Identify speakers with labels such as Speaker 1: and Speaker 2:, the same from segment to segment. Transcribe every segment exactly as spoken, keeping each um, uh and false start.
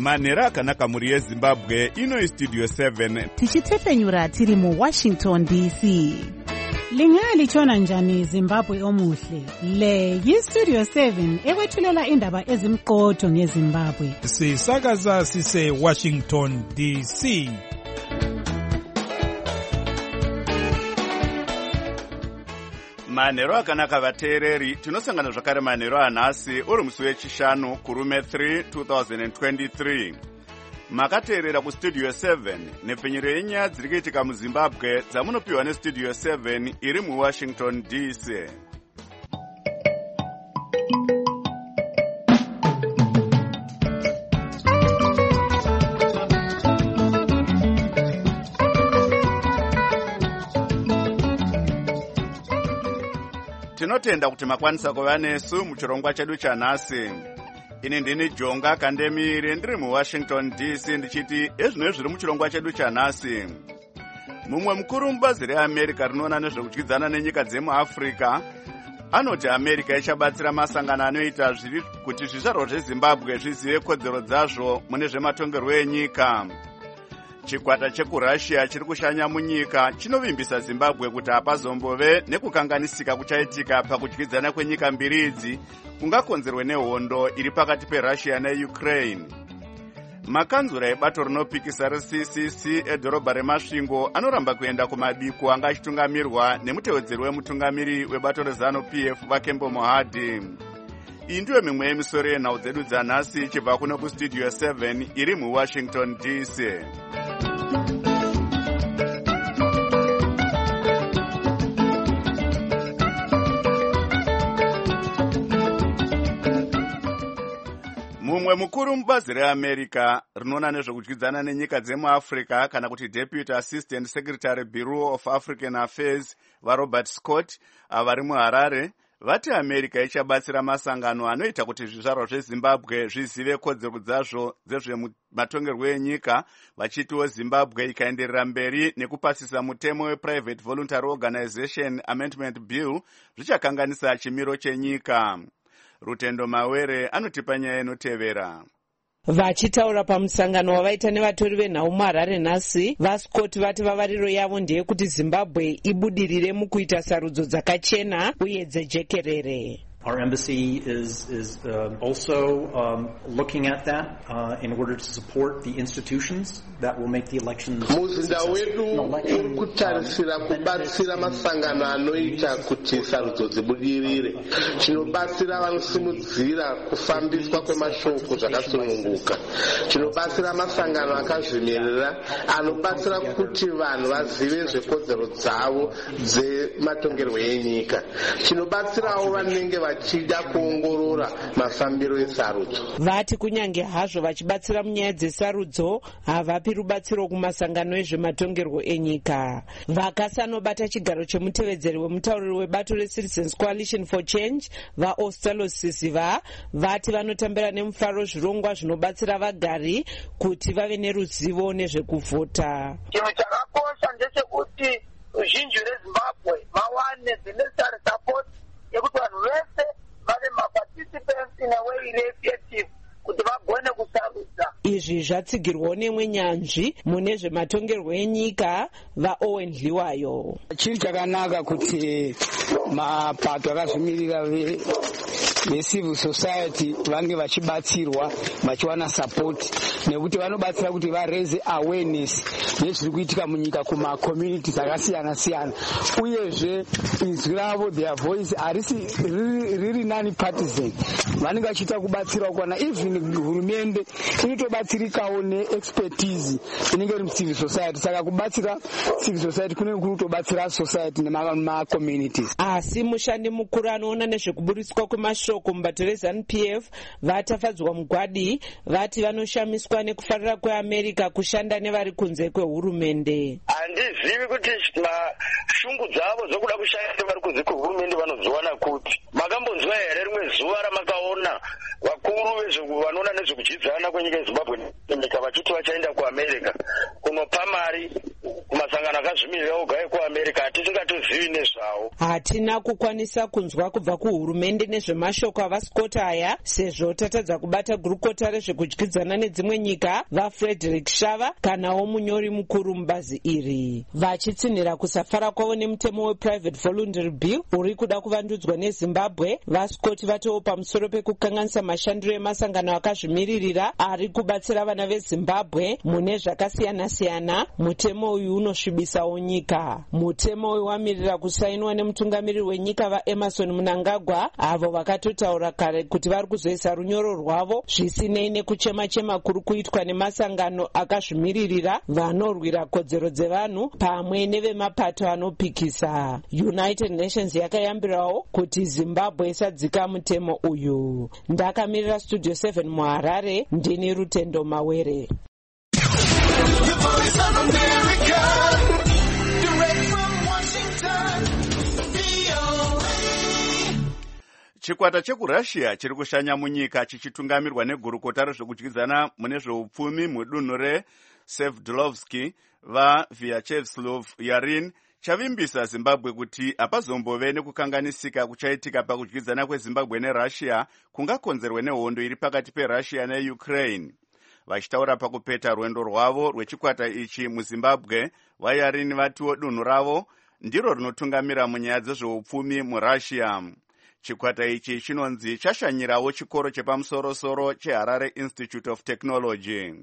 Speaker 1: manhero akanaka muri yezimbabwe. Ino Studio seven
Speaker 2: tichitefenyura tiri mu Washington D C.
Speaker 3: Lingalitshona njani Zimbabwe omuhle? Le yi-Studio seven ekwethulela indaba ezimqotho ngeZimbabwe.
Speaker 4: Sisakaza sise Washington D C.
Speaker 1: manhero akanaka vateereri, tinosangana zvakare manhero anhasi uri musi wechishanu kurume three two thousand twenty-three. Makateerera kustudio seven nepfenyuro yenyaya dziri kuitika muZimbabwe dzamunopiwa nestudio seven iri muWashington D C. Tinotenda kuti makwanisa kuva nesu muchirongwa chedu chanhasi. Ini ndini Jonga Kandemire ndiri muWashington D C ndichiti ezvino zviri muchirongwa chedu chanhasi. Mumwe mukuru mubazi reAmerica rinoona nezvekudyidzana nenyika dzemuAfrica anoti America ichabatsira masangano anoita zviri kuti zvizvarwa zveZimbabwe zvizive kodzero dzazvo mune zvematongerwo enyika. Chikwata chekuRussia chiri kushanya munyika chinovimbisa Zimbabwe kuti hapazombove nekukanganisika kuchaitika pakudyidzana kwenyika mbiri idzi kungakonzerwe nehondo iri pakati peRussia neUkraine. Makanzura ebato rinopikisa reC C C edhorobha reMasvingo anoramba kuenda kumabiko anga achitungamirwa nemutevedzeri wemutungamiri webato reZanu-P F Vakembo Mohadi. Iyi ndiyo mimwe yemisoro yenhau dzedu dzanhasi ichibva kuno kustudio seven iri muWashington D C. Mumwe mukuru mubazi reAmerica rinoona nezvekudyidzana nenyika dzemuAfrica kana kuti Deputy Assistant Secretary Bureau of African Affairs vaRobert Scott avari muHarare vati America ichabatsira masangano anoita kuti zvizvarwa zveZimbabwe zvizive kodzero dzazvo dzezvematongerwo enyika, vachitiwo Zimbabwe ikaenderera mberi nekupasisa mutemo wePrivate Voluntary Organization Amendment Bill zvichakanganisa chimiro chenyika. Rutendo Mawere anotipa nyaya inotevera.
Speaker 5: Vachitaura pamusangano wavaita nevatori venhau muHarare nhasi, vaScott vati vavariro yavo ndeyekuti Zimbabwe ibudirire mukuita sarudzo dzakachena uye dzejekerere.
Speaker 6: Our embassy is, is uh, also um, looking at that uh, in order to support the institutions that will make the elections
Speaker 7: muzinda wedu uri kutarisira kubatsira masangano anoita kuti sarudzo dzibudirire, chinobatsira vanosimudzira kufambiswa kwemashoko zvakasununguka, chinobatsira masangano akazvimirira anobatsira kuti vanhu vazive zvekodzero dzavo dzematongerwo enyika, chinobatsirawo vanenge vachida kuongorora mafambiro esarudzo.
Speaker 5: Vati kunyange hazvo vachibatsira munyaya dzesarudzo havapi rubatsiro kumasangano ezvematongerwo enyika. Vakasanobata chigaro chemutevedzeri wemutauriri webato reCitizens Coalition for Change vaOstelo Sisiva vati vanotambira nemufaro zvirongwa zvinobatsira vagari kuti vave neruzivo nezvekuvhota.
Speaker 8: Chinhu chakakosha ndechekuti ruzhinji rweZimbabwe vawane the necessary support yekuti vanhu vese vave maparticipants in a way effective kuti vagone kusarudza.
Speaker 5: Izvi zvatsigirwawo nemwe nyanzvi mune zvematongerwo enyika vaOwen Dliwayo.
Speaker 9: Chiri chakanaka kuti mapato akazvimirira vecivil society vange vachibatsirwa vachiwana support nekuti vanobatsira kuti vareze awareness nezviri kuitika munyika kumacommunities akasiyana siyana, uyezve inzwi ravo their voice harisi riri nani partisan, vanenge vachiita kubatsira kuwana even hurumende inotobatsirikawo neexpertise inenge iri mucivil society, saka kubatsira civil society kunenge kuri kutobatsira society nemacommunities.
Speaker 5: Asi mushandi mukuru anoona nezvekuburiswa kwemashoko mubato reZanu-P F vatafadzwa mugwadi vati vanoshamiswa nekufarira kweAmerica kushanda nevari kunze kwehurumende.
Speaker 8: Handizivi kuti shungu dzavo dzokuda kushanda nevari kunze kwehurumende vanodziwana kuti. Makambonzwa here rimwe zuva ramakaona vakuru vanoona nezvekudyidzana kwenyika yeZimbabwe nyika vachiti vachaenda kuAmerica kundopa mari kumasangano
Speaker 10: masangano akazvimirira oga ekuamerica hatisingatozivi nezvawo.
Speaker 5: Hatina kukwanisa kunzwa kubva kuhurumende nezvemashoko avaskoti aya, sezvo tatadza kubata gurukota rezvekudyidzana nedzimwe nyika vaFrederick Shava kanawo munyori mukuru mubazi iri, vachitsinhira kusafara kwavo nemutemo weprivate voluntary bill uri kuda kuvandudzwa neZimbabwe. Vaskoti vatowo pamusoro pekukanganisa mashandiro emasangano akazvimiririra ari kubatsira vana veZimbabwe mune zvakasiyana-siyana. Mutemo uyu unosvibisawo nyika. Mutemo uyu wamirira kusainwa nemutungamiriri wenyika vaEmerson Mnangagwa, avo vakatotaura kare kuti vari kuzoisa runyoro rwavo zvisinei nekuchema-chema kuri kuitwa nemasangano akazvimiririra vanorwira kodzero dzevanhu pamwe nevemapato anopikisa. United Nations yakayambirawo kuti Zimbabwe isadzika mutemo uyu. Ndakamirira Studio seven muHarare, ndini Rutendo Mawere.
Speaker 1: Chikwata chekurussia chiri kushanya munyika chichitungamirwa negurukota rezvekudyidzana mune zveupfumi mudunhu reSeverdlovsky vaVyacheslav Yarin chavimbisa Zimbabwe kuti hapazombove nekukanganisika kuchaitika pakudyidzana kweZimbabwe neRussia kungakonzerwe nehondo iri pakati peRussia neUkraine. Vachitaura pakupeta rwendo rwavo rwechikwata ichi muZimbabwe, vaYarin vatiwo dunhu ravo ndiro rinotungamira munyaya dzezveupfumi muRussia. Chikwata ichi chinonzi chashanyirawo chikoro chepamusoro-soro cheHarare Institute of Technology.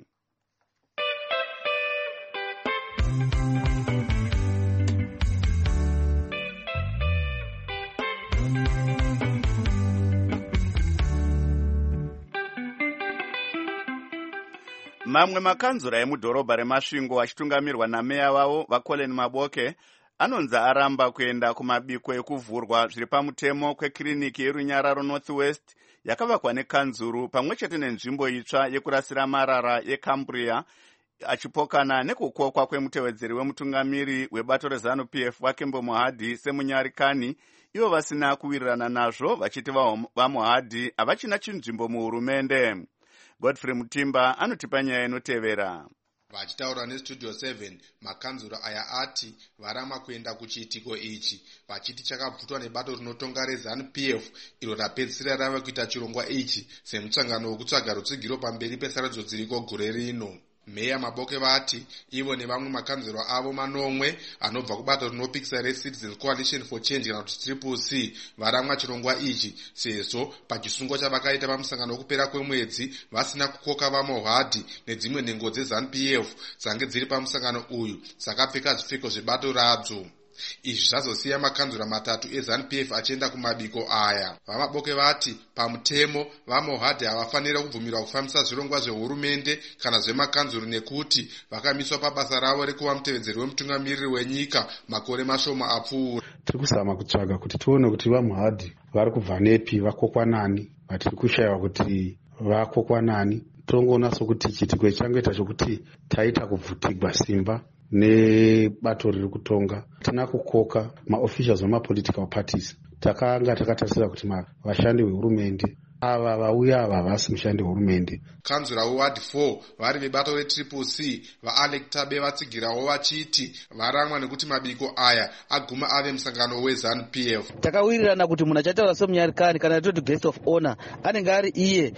Speaker 1: Mamwe makanzura emudhorobha reMasvingo achitungamirwa nameya wavo vaColin Maboke anonzi aramba kuenda kumabiko ekuvhurwa zviri pamutemo kwekiriniki yerunyararo Northwest yakavakwa nekanzuru pamwe chete nenzvimbo itsva yekurasira marara yeCambria, achipokana nekukokwa kwemutevedzeri wemutungamiri webato reZANU-P F Wakembo Mohadi semunyarikani, ivo vasina kuwirirana nazvo vachiti vaMohadi havachina chinzvimbo muhurumende. Godfrey Mutimba anotipa nyaya inotevera.
Speaker 11: Vachitaura neStudio seven, makanzura aya ati varama kuenda kuchiitiko ichi vachiti chakabvutwa nebato rinotonga reZANU-P F iro rapedzisira rava kuita chirongwa ichi semutsangano wekutsvaga rutsigiro pamberi pesarudzo dziriko gore rino. Meya Maboke vati ivo nevamwe makanzura avo manomwe anobva kubato rinopikisa reCitizens Coalition for Change kana kuti Triple C varamwa chirongwa ichi sezvo pachisungo chavakaita pamusangano wekupera kwemwedzi vasina kukoka vaMohadi nedzimwe nhengo dzeZANU-P F dzange dziri pamusangano uyu dzakapfeka zvipfeko zvebato radzo. Izvi zvazosiya makanzura matatu eZANU-P F achienda kumabiko aya. VaMaboke vati pamutemo vaMohadi havafanira kubvumirwa kufambisa zvirongwa zvehurumende kana zvemakanzuru nekuti vakamiswa pabasa ravo rekuva mutevedzeri wemutungamiriri wenyika makore mashoma apfuura.
Speaker 12: Tiri kuzama kutsvaga kuti tione kuti vaMohadi vari kubva nepi, vakokwa nani, vatiri kushayiwa kuti vakokwa nani. Tongoona sokuti chiitiko changoita chokuti taita kubvutigwa simba nebato riri kutonga. Tina kukoka maofficials vemapolitical parties. Takanga takatarisira kuti vashandi vehurumende ava vauya ava havasi mushandi wehurumende.
Speaker 11: Kanzura weward four vari vebato reTriple C vaAlec Tabe vatsigirawo vachiti varamwa nekuti mabiko aya aguma ave musangano weZANU-P F.
Speaker 13: Takawirirana kuti munhu achataura semunyarikani kana toti guest of honor anenge ari iye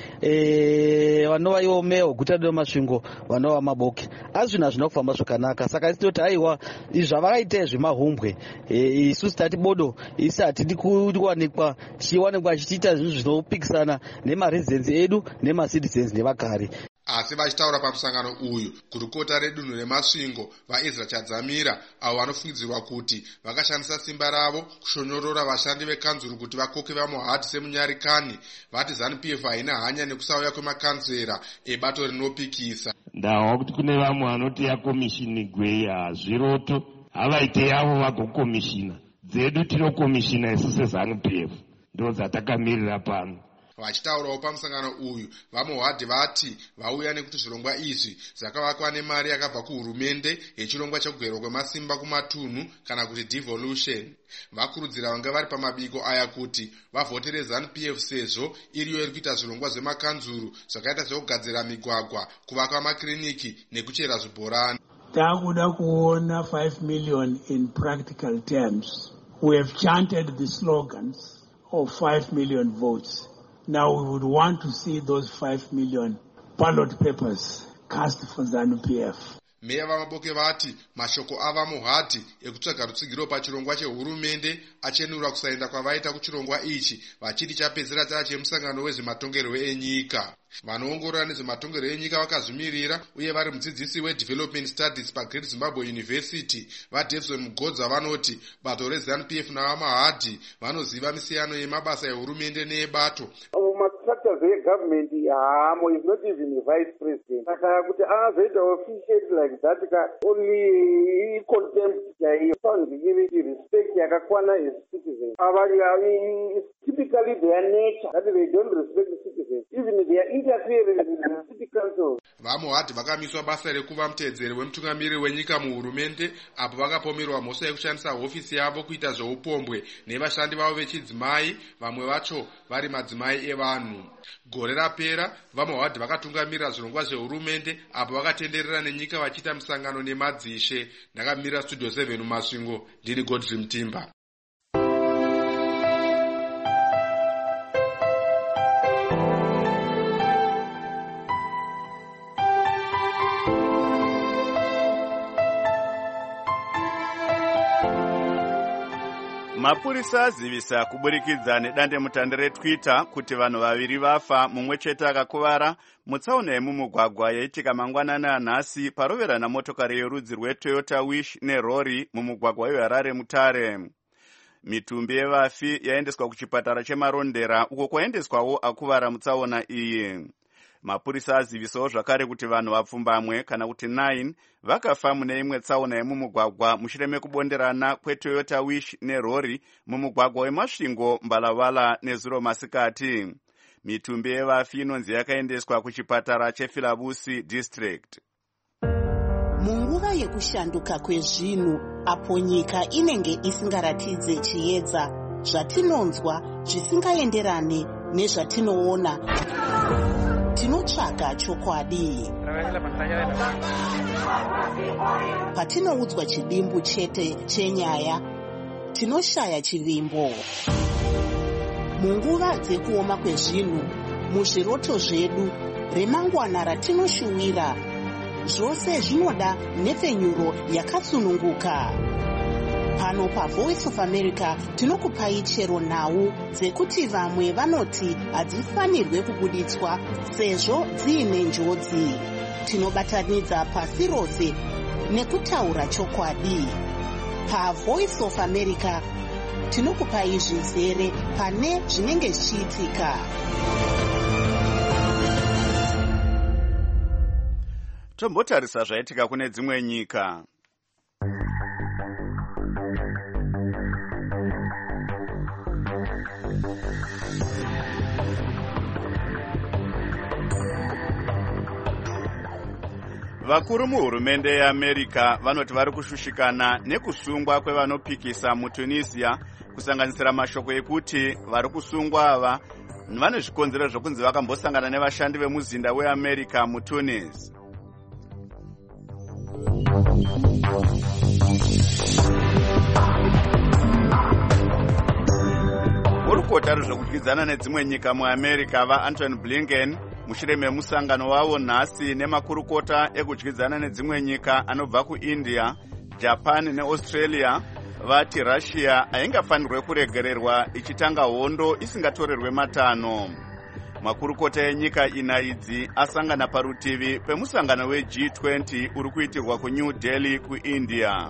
Speaker 13: eh vanova ivo meya weguta reMasvingo vanova Maboke. Asi zvinhu hazvina kufamba zvakanaka, saka isi toti aiwa izvi zvavakaita zvimahumbwe isusu tati bodo isi hatidi kuwanikwa tichiwanikwa achitiita zvinhu zvinopikisana nemaresidents edu nemacitizens nevagari.
Speaker 11: Asi vachitaura pamusangano uyu gurukota redunhu reMasvingo vaEzra Chadzamira avo vanofungidzirwa kuti vakashandisa simba ravo kushonyorora vashandi vekanzuru kuti vakoke vaMohadi semunyarikani vati ZANU-P F haina hanya nekusauya kwemakanzera ebato rinopikisa.
Speaker 14: Ndawa kuti kune vamwe vanoti yakomishini gwei hazviroto havaite yavo vagokomishina dzedu tinokomishina isu seZANU-P F ndo dzatakamirira pano.
Speaker 11: Vachitaurawo pamusangano uyu vaMohadi vati vauya nekuti zvirongwa izvi zvakavakwa nemari yakabva kuhurumende yechirongwa chekugerwa kwemasimba kumatunhu kana kuti devolution. Vakurudzira vanga vari pamabiko aya kuti vavhotere ZANU-P F sezvo iriyo iri kuita zvirongwa zvemakanzuru zvakaita zvekugadzira migwagwa, kuvaka makiriniki nekuchera zvibhorani.
Speaker 15: takuda kuona five million in practical terms. We have chanted the slogans of five million votes. Now we would want to see those five million ballot papers cast for ZANU-P F.
Speaker 11: Meya vamaboke vati mashoko ava muhati ekutsvaga rutsigiro pachirongwa chehurumende achenura kusaenda kwavaita kuchirongwa ichi vachiti chapedzera chava chemusangano wezvematongerwo enyika. Vanoongorora nezvematongerwo enyika vakazvimirira uye vari mudzidzisi wedevelopment studies paGreat Zimbabwe University vaDevson Mugodza vanoti bato reZANU-P F navamahadhi vanoziva misiyano yemabasa ehurumende neebato.
Speaker 16: Structures of government, Hamo is not even a vice president. Kuti azoita officiate like that, only contempt found respect yakakwana as citizens. It's typically their nature that they don't respect the citizens. Even they are interfering in the city council.
Speaker 11: Vamuhadhi vakamiswa basa rekuva mutedzeri wemutungamiriri wenyika muhurumende apo vakapomerwa mhosva yekushandisa hofisi yavo kuita zveupombwe nevashandi vavo vechidzimai, vamwe vacho vari madzimai evanhu. Gore rapera vamuhadhi vakatungamirira zvirongwa zvehurumende apo vakatenderera nenyika vachiita musangano nemadzishe. Ndakamirira Studio seven mumasvingo, ndiri Godfrey Mutimba.
Speaker 1: Mapurisa azivisa kuburikidza nedandemutande reTwitter kuti vanhu vaviri vafa, mumwe chete akakuvara mutsaona yemumugwagwa yaitika mangwanani anhasi paroverana motokari yerudzi rweToyota Wish nerori mumugwagwa weHarare Mutare. Mitumbi yevafi yaendeswa kuchipatara chemarondera uko kwaendeswawo akuvara mutsaona iyi. Mapurisa azivisawo zvakare kuti vanhu vapfumbamwe kana kuti nine vakafa mune imwe tsaona yemumugwagwa mushure mekubonderana kweToyota Wish nerori mumugwagwa wemasvingo Mbalavala nezuro masikati. Mitumbi yevafi inonzi yakaendeswa kuchipatara cheFilabusi district.
Speaker 2: Munguva yekushanduka kwezvinhu apo nyika inenge isingaratidze chiedza zvatinonzwa zvisingaenderane nezvatinoona, tinotsvaga chokwadi. Patinoudzwa chidimbu chete chenyaya, tinoshaya chivimbo. Munguva dzekuoma kwezvinhu, muzviroto zvedu, remangwana ratinoshuwira, zvose zvinoda nhepfenyuro yakatsununguka. Pano paVoice of America tinokupai chero nhau dzekuti vamwe vanoti hadzifanirwe kubuditswa sezvo dziine njodzi. Tinobatanidza pasi rose nekutaura chokwadi. PaVoice of America tinokupai zvizere pane zvinenge zvichiitika.
Speaker 1: Tombotarisa zvaitika kune dzimwe nyika. Vakuru muhurumende yeAmerica vanoti vari kushushikana nekusungwa kwevanopikisa muTunisia, kusanganisira mashoko ekuti vari kusungwa ava vane zvikonzero zvokunzi vakambosangana nevashandi vemuzinda weAmerica muTunis. Urukota rwezvokudyidzana nedzimwe nyika muAmerica vaAntony Blinken mushure memusangano wavo nhasi nemakurukota ekudyidzana nedzimwe nyika anobva kuIndia, Japan neAustralia vati Russia haingafanirwe kuregererwa ichitanga hondo isingatorerwe matano. Makurukota enyika ina idzi asangana parutivi pemusangano weG twenty uri kuitirwa kuNew Delhi kuIndia.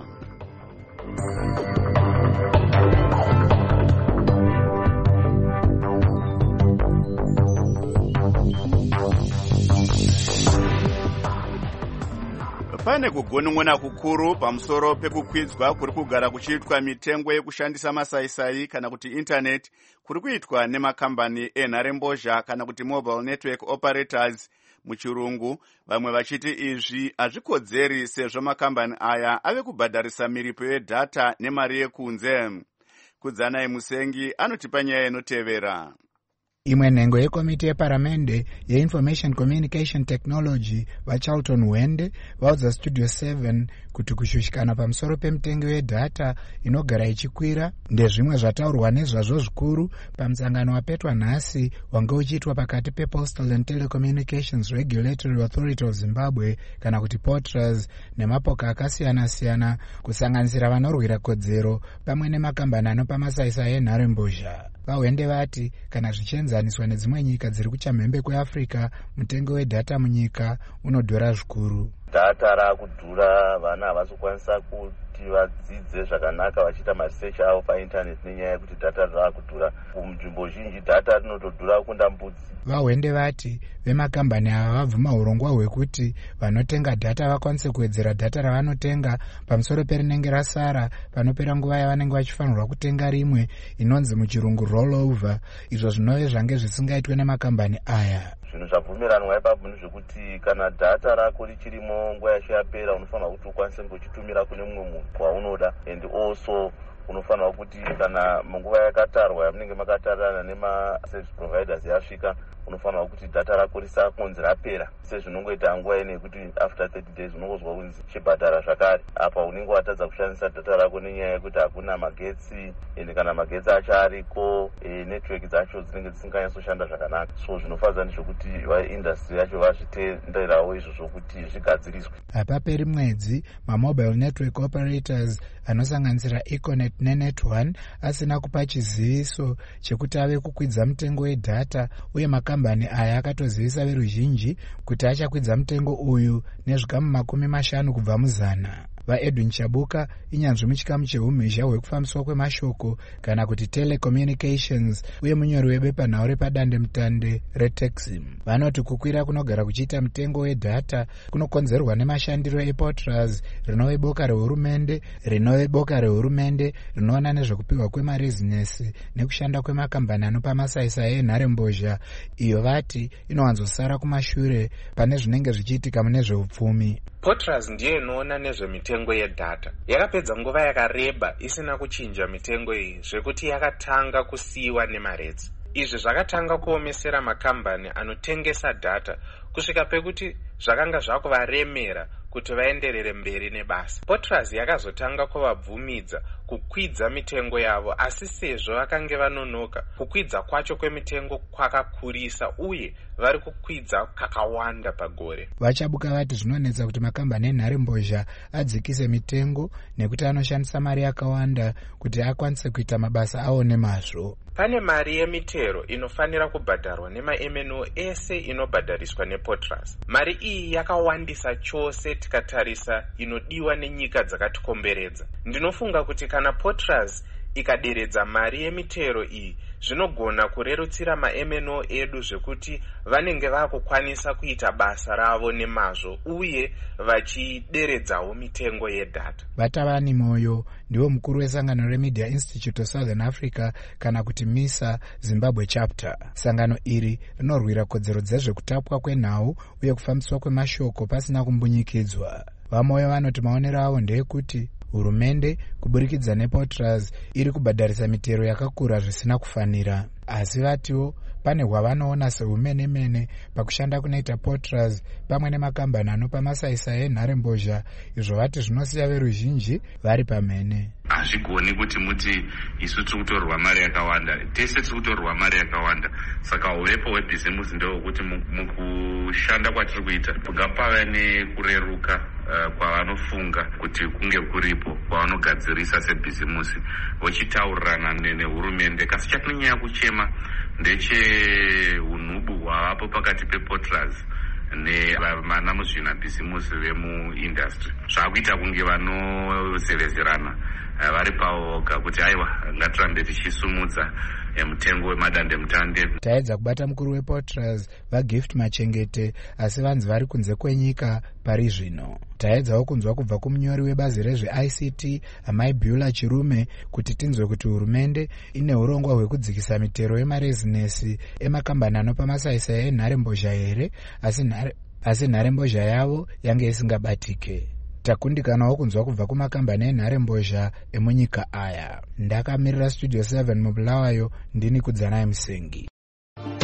Speaker 1: Pane kugonon'ona kukuru pamusoro pekukwidzwa kuri kugara kuchiitwa mitengo yekushandisa masaisai kana kuti internet kuri kuitwa nemakambani enharembozha kana kuti mobile network operators muchirungu, vamwe vachiti izvi hazvikodzeri sezvo makambani aya ave kubhadharisa miripo yedhata nemari yekunze. Kudzanai Musengi anotipa nyaya inotevera.
Speaker 17: Imwe nhengo yekomiti yeparamende yeInformation Communication Technology vaCharlton Wende vaudza Studio seven kuti kushushikana pamusoro pemitengo yedhata inogara ichikwira ndezvimwe zvataurwa nezvazvo zvikuru pamusangano wapetwa nhasi wange uchiitwa pakati pePostal and Telecommunications Regulatory Authority of Zimbabwe kana kuti POTRAZ nemapoka akasiyana-siyana kusanganisira vanorwira kodzero pamwe nemakambani anopa masaisai enharembozha. Vawende vati kana zvichienzaniswa nedzimwe nyika dziri kuchamhembe kweAfrica, mutengo wedhata munyika unodhura zvikuru.
Speaker 18: Dhata raakudhura, vana havasi kukwanisa kuti vadzidze zvakanaka vachiita maresearch avo paintaneti nenyaya yekuti dhata raakudhura. Munzvimbo zhinji dhata rinotodhura kunda mbudzi.
Speaker 17: Vawende vati vemakambani ava vabvuma urongwa hwekuti vanotenga dhata vakwanise kuwedzera dhata ravanotenga pamusoro perinenge rasara panopera nguva yavanenge vachifanirwa kutenga rimwe inonzi muchirungu rollover, izvo zvinove zvange zvisingaitwe nemakambani aya.
Speaker 18: Zvinhu zvabvumiranwa ipapo ndezvekuti kana dhata rako richirimo nguva yacho yapera unofanira kuti ukwanise kuchitumira kune mumwe munhu waunoda, and also unofanira kuti kana munguva yakatarwa yamunenge makatarirana nema-service providers yasvika unofanira kuti dhata rako risakonzi rapera sezvinongoita nguva ine yekuti after thirty days unongozwa kunzi chibhadhara zvakare. Apa unenge watadza kushandisa dhata rako nenyaya yekuti hakuna magetsi, ende kana magetsi acho ariko e, network dzacho dzinenge dzisinganyasoshanda zvakanaka. So zvinofadza ndezvokuti vaindustry yacho vazvitenderawo izvo zvokuti zvigadziriswe.
Speaker 17: Hapaperi mwedzi mamobile network operators anosanganisira Econet neNet one asina kupa chiziviso chekuti ave kukwidza mutengo wedhata, uye makambani aya akatozivisa veruzhinji kuti achakwidza mutengo uyu nezvikamu makumi mashanu kubva muzana. VaEdwin Chabuka inyanzvi muchikamu cheumhizha hwekufambiswa kwemashoko kana kuti telecommunications uye munyori webepanhau repadande mutande reTexim. Vanoti kukwira kunogara kuchiita mutengo wedhata kunokonzerwa nemashandiro ePOTRAZ, rinove boka rehurumende rinove boka rehurumende rinoona nezvekupiwa kwemarezinesi nekushanda kwemakambani anopa masaisai enharembozha, iyo vati inowanzosara kumashure pane zvinenge zvichiitika mune zveupfumi.
Speaker 19: POTRAZ ndiye inoona nezvemitengo yedhata. Yakapedza nguva yakareba isina kuchinja mitengo iyi, zvekuti yakatanga kusiyiwa nemaredzi. Izvi zvakatanga kuomesera makambani anotengesa dhata kusvika pekuti zvakanga zvakuvaremera kuti vaenderere mberi nebasa. POTRAZ yakazotanga kuvabvumidza kukwidza mitengo yavo, asi sezvo vakange vanonoka, kukwidza kwacho kwemitengo kwakakurisa uye vari kukwidza kakawanda pagore.
Speaker 17: Vachabuka vati zvinonetsa kuti makambani enharembozha adzikise mitengo nekuti anoshandisa mari yakawanda kuti akwanise kuita mabasa awo nemazvo.
Speaker 19: Pane mari yemitero inofanira kubhadharwa nema-M N O ese inobhadhariswa nePOTRAZ. Mari iyi yakawandisa chose tikatarisa inodiwa nenyika dzakatikomberedza. Ndinofunga kuti kana POTRAZ ikaderedza mari yemitero iyi, zvinogona kurerutsira ma-M N O edu zvekuti vanenge vakukwanisa kuita basa ravo nemazvo uye vachideredzawo mitengo yedhata.
Speaker 17: Vatavani Moyo ndiwo mukuru wesangano reMedia Institute of Southern Africa kana kuti MISA Zimbabwe chapter. Sangano iri rinorwira kodzero dzezvekutapwa kwenhau uye kufambiswa kwemashoko pasina kumbunyikidzwa. Vamoyo vanoti maonero avo ndeyekuti hurumende kuburikidza nePOTRAZ iri kubhadharisa mitero yakakura zvisina kufanira, asi vatiwo pane hwavanoona sehumene-mene pakushanda kunoita POTRAZ pamwe nemakambani anopa masaisai enharembozha, izvo vati zvinosiya veruzhinji vari pamene.
Speaker 20: Hazvigoni kuti muti isu tiri kutorwa mari yakawanda, tese tiri kutorwa mari yakawanda. Saka uvepo hwebhizimusi ndewekuti mukushanda kwatiri kuita ngapave nekureruka uh, kwavanofunga kuti kunge kuripo kwavanogadzirisa sebhizimusi vochitaurirana nehurumende. Kasi chatinonyanya kuchema ndecheunhubu hwavapo pakati pePOTRAZ nevana muzvina bhizimusi vemuindustry. Zvakuita kunge vanozevezerana vari pavoga kuti aiwa ngatirambe tichisumudza mutengo wemadande mutande.
Speaker 17: Taedza kubata mukuru wePOTRAZ vaGift Machengete, asi vanzi vari kunze kwenyika pari zvino. Taedzawo kunzwa kubva kumunyori webazi rezve-I C T Amai Beulah Chirume kuti tinzwe kuti hurumende ine urongwa hwekudzikisa mitero yemarezinesi emakambani anopa masaisai enharembozha here, asi nhare asi nharembozha yavo yange isingabatike. Takundikanawo kunzwa kubva kumakambani enharembozha emunyika aya. Ndakamirira Studio seven mubulawayo, ndini Kudzanai Musengi.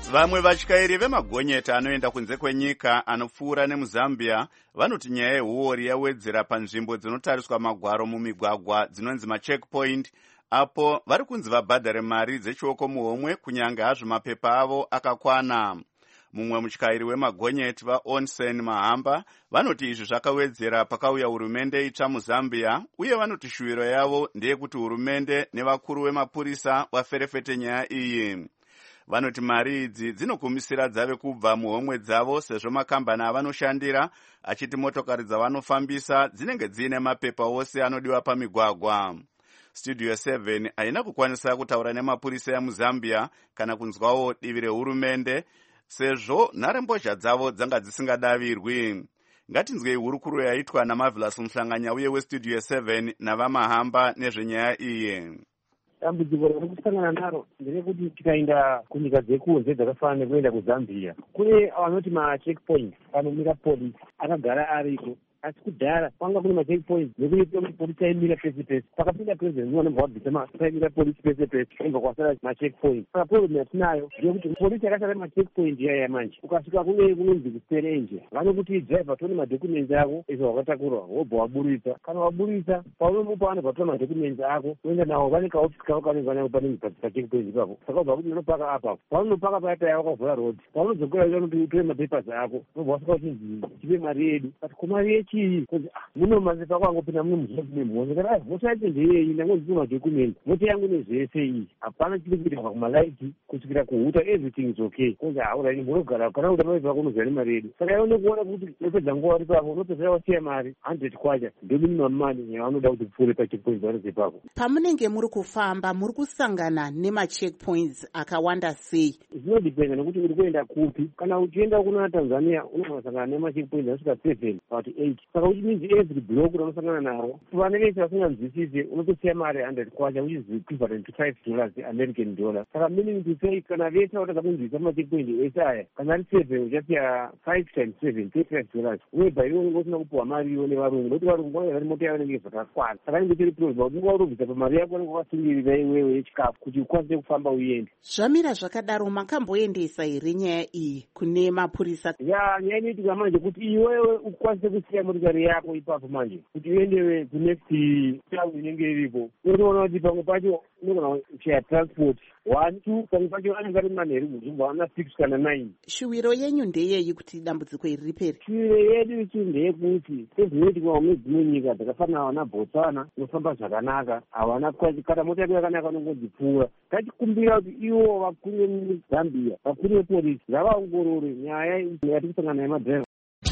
Speaker 1: Vamwe vatyairi vemagonyeti anoenda kunze kwenyika anopfuura nemuzambia vanoti nyaya yehuori yawedzera panzvimbo dzinotariswa magwaro mumigwagwa dzinonzi macheckpoint, apo vari kunzi vabhadhare mari dzechioko muhomwe kunyange hazvo mapepa avo akakwana. Mumwe mutyairi wemagonyeti vaOnsen Mahamba vanoti izvi zvakawedzera pakauya hurumende itsva muzambia, uye vanoti shuwiro yavo ndeyekuti hurumende nevakuru vemapurisa vaferefete nyaya iyi. Vanoti mari idzi dzinokumisira dzave kubva muhomwe dzavo sezvo makambani avanoshandira achiti motokari dzavanofambisa dzinenge dziine mapepa ose anodiwa pamigwagwa. Studio seven haina kukwanisa kutaura nemapurisa emuZambia kana kunzwawo divi rehurumende sezvo nharembozha dzavo dzanga dzisingadavirwi. Ngatinzwei hurukuro yaitwa naMarvelous Muhlanganya uye weStudio seven navamahamba nezvenyaya iyi.
Speaker 21: Dambudziko riri kusangana naro nderekuti tikaenda kunyika dzekunze dzakafanana nekuenda kuZambia, kune vanoti macheckpoint panomira polisi akagara ariko. Asi kudhara kwanga kune macheckpoint nekuti polisi aimira pese pese. Pakapinda president vanobva vabvisa masaimira polisi pese pese obva kwasara macheckpoint. Saka problem yatinayo ndeyekuti polisi yakasara macheckpoint yaya manje. Ukasvika kune kunonzi kuserenje vanokuti driver tone madhokumenti ako izvo wakatakura wobva waburitsa. Kana waburitsa paunomupa vanobva tora madhokumenti ako uenda nawo vane kaofisi kavo kanenge vanayo panenge pacheckpoint ipapo. Saka ubva kuti unopaka apapo paunopaka paya paya wakavhura road paunodzokera vanoti utore mapepasi ako wobva wasvika uchinzi tipe mari yedu kati kumari yechi muno manze pakangopinda muno muzvose nemhonzo kana mhosva yacho ndeyei ndangonzi madhokumenti moto yangu nezvese iyi hapana chiri kuitirwa kumalaiti kusvikira kuhuta everything is okay kunzi hauraini munogara kana kuda mari pako unoziva nemari yedu saka ione kuona kuti unopedza nguva uri pako unopedzera wasiya mari hundred kwacha ndominimum mani yavanoda kuti kupfuure pacheckpoints vanobve pako.
Speaker 2: Pamunenge muri kufamba muri kusangana nemacheckpoints akawanda sei?
Speaker 21: Zvinodependa nekuti uri kuenda kupi. Kana uchienda kuna Tanzania unosangana nemacheckpoints asvika seven kuti eight. Saka which means every block unosangana naro vane vese vasinganzwisise unotosiya mari hundred kwacha which is equivalent to five dollars American dollar. Saka meaning to say kana vese vatadza kunzwisa macheckpoint ese aya kana ari seven uchasiya five times seven thirty-five dollars whereby iwe unenge usina kupuwa mari iwe nevarungu nokuti varungu vanenge vari moto yavo inenge zvakakwana. Saka inenge chiri problem kuti unga urobvisa pamari yako unenge wakasungirira iwewe yechikafu kuti ukwanise kufamba uende.
Speaker 2: Zvamira zvakadaro makamboendesa here nyaya iyi kune mapurisa?
Speaker 21: Ya nyaya inoitika manje kuti iwewe ukwanise kusiya motikari yako ipapo manje kuti uendewe kunext town inenge iripo unoona kuti pamwe pacho unogona kushare transport one two pamwe pacho anenge ari manheru muzvimbo ana six kana nine.
Speaker 2: Shuwiro yenyu ndeyei kuti dambudziko iri ripere?
Speaker 21: Shuwiro yedu ichi ndeyekuti sezvinoitika medzimwe nyika dzakafanana havana Botswana inofamba zvakanaka havana kana mota yako yakanaka unongodzipfuura. Tatikumbira kuti ivo vakuru vemuZambia vakuru vepolisi ngavaongorore nyaya yatiri kusangana nayo madhiraivha.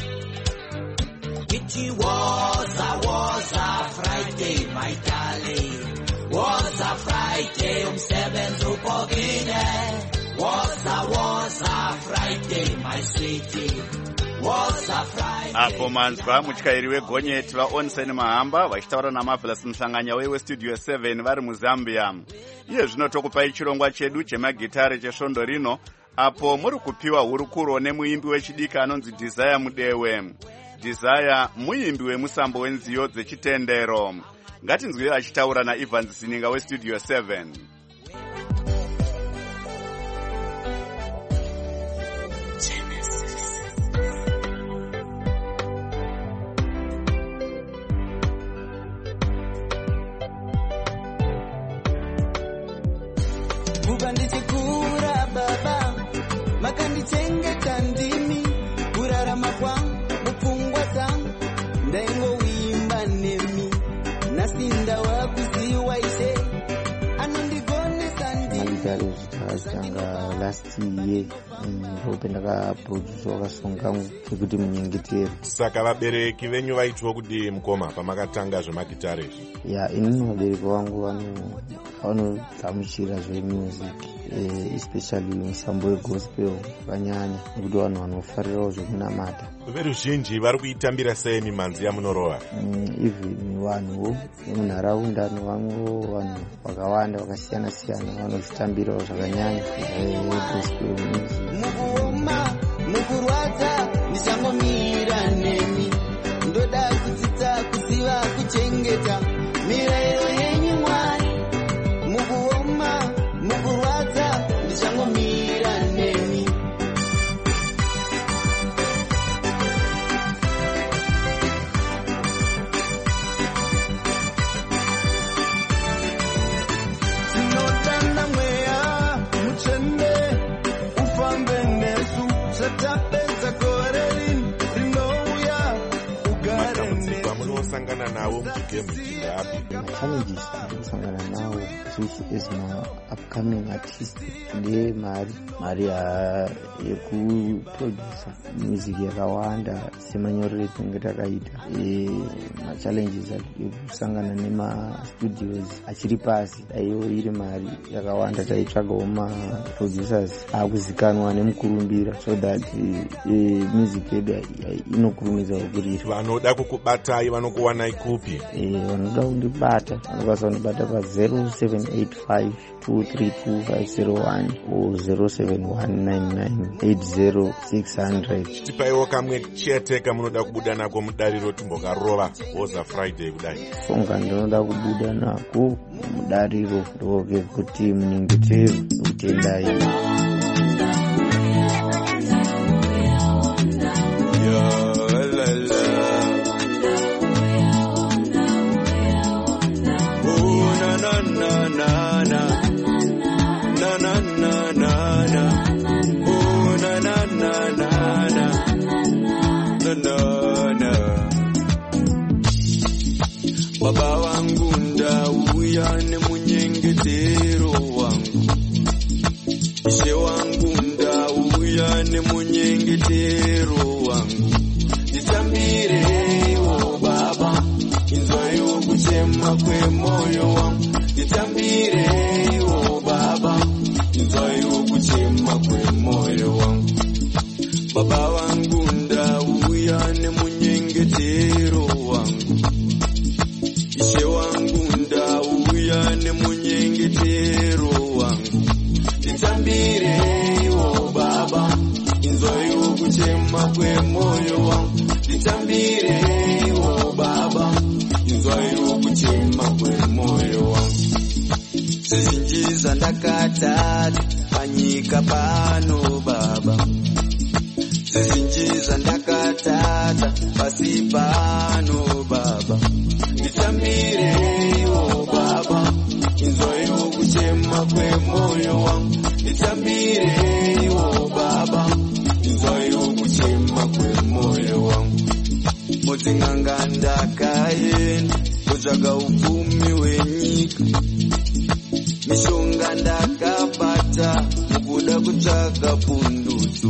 Speaker 22: It was a was a Friday, my darling. Was a Friday, umsebenzi upogile. Was a was a Friday, my sweetie. Was a Friday.
Speaker 1: Apo manzwa mutyairi wegonyeti vaOnsen Mahamba vachitaura naMarvelous Muhlanganya weStudio seven vari muZambia. Iye zvino tokupai chirongwa chedu chemagitare chesvondo rino apo muri kupiwa hurukuro nemuimbi wechidiki anonzi Desire Mudewe. Desire muimbi wemusambo wenziyo dzechitendero. Ngatinzwe achitaura naEvans Sininga weStudio seven.
Speaker 22: Mukandichikura baba makanditengeta ndimi kurarama kwangu mupfungwa dzangu ndaingowimba nemi nasinda wakuziwa ishe anondigonesa ndimi
Speaker 23: zvitanga last year ndope ndakaprodusa wakasunga kekuti munyengetero.
Speaker 24: Saka vabereki venyu vaitwa kudi mukoma pamakatanga zvemagitare izvi?
Speaker 23: Ya inini vabereki vangu vanodzamuchira zvemusic especially musambo wegospel vanyanya nekuti vanhu vanofarirawo zvekunamata.
Speaker 24: Veruzhinji vari kuitambira sei mimanzi yamunorova?
Speaker 23: Even vanhu vemunharaunda nevamwewo vanhu vakawanda vakasiyana siyana vanozvitambirawo zvakanyanya gospel music.
Speaker 22: Mukuoma mukurwadza ndisangomira nemi ndoda kudzidza kuziva kuchengeta mirayiro yenyu Mwari. Mukuoma mukurwadza ndisangomira nemi
Speaker 24: kusangana nawo mugame tingapi?
Speaker 23: Challenges tiri kusangana nawo which is my upcoming artist today mari mari yekuproducer music yakawanda semanyorero tinenge takaita. Machallenges ekusangana nemastudios achiri pasi aiyo iri mari yakawanda taitsvagawo maproducers akuzikanwa nemukurumbira so that music yedu inokurumidza kukurira.
Speaker 24: Vanoda kukubatai vanokuwanai kupi?
Speaker 23: Vanoda kundibata vanokwanisa kundibata pa zero seven eight five two three two five zero one or zero seven one nine nine eight zero six zero zero.
Speaker 24: Tipaiwo kamwe chete kamunoda kubuda nako mudariro timbokarova Woza Friday kudai.
Speaker 23: Songa ndinoda kubuda nako mudariro ndoke kuti munyengetero kutendai.
Speaker 3: Baba wangu ndauya nemunyengetero wangu, Ishe wangu ndauya nemunyengetero wangu, nditambirewo Baba inzwayo kuchema kwemoyo wangu, nditambirewo Baba inzwayo kuchema kwemoyo wangu. Baba wangu ndauya nemunyengetero wangu, Ishe wangu ndauya nemunyengetero wangu, nditambirewo Baba inzwayo kuchema kwemoyo wangu, nditambirewo Baba inzwayo kuchema kwemoyo wangu. Zizhinji zvandakatata panyika pano Baba, zizhinji zvandakatata pasi pano Baba, nditambirewo Baba inzwayo kuchema kwemoyo wangu, nditambirewo Baba inzwayo kuchema kwemoyo wangu. Mudzin'anga ndakaenda kutsvaga upfumi hwenyika, mishonga ndakabata mukuda kutsvaga pundutso,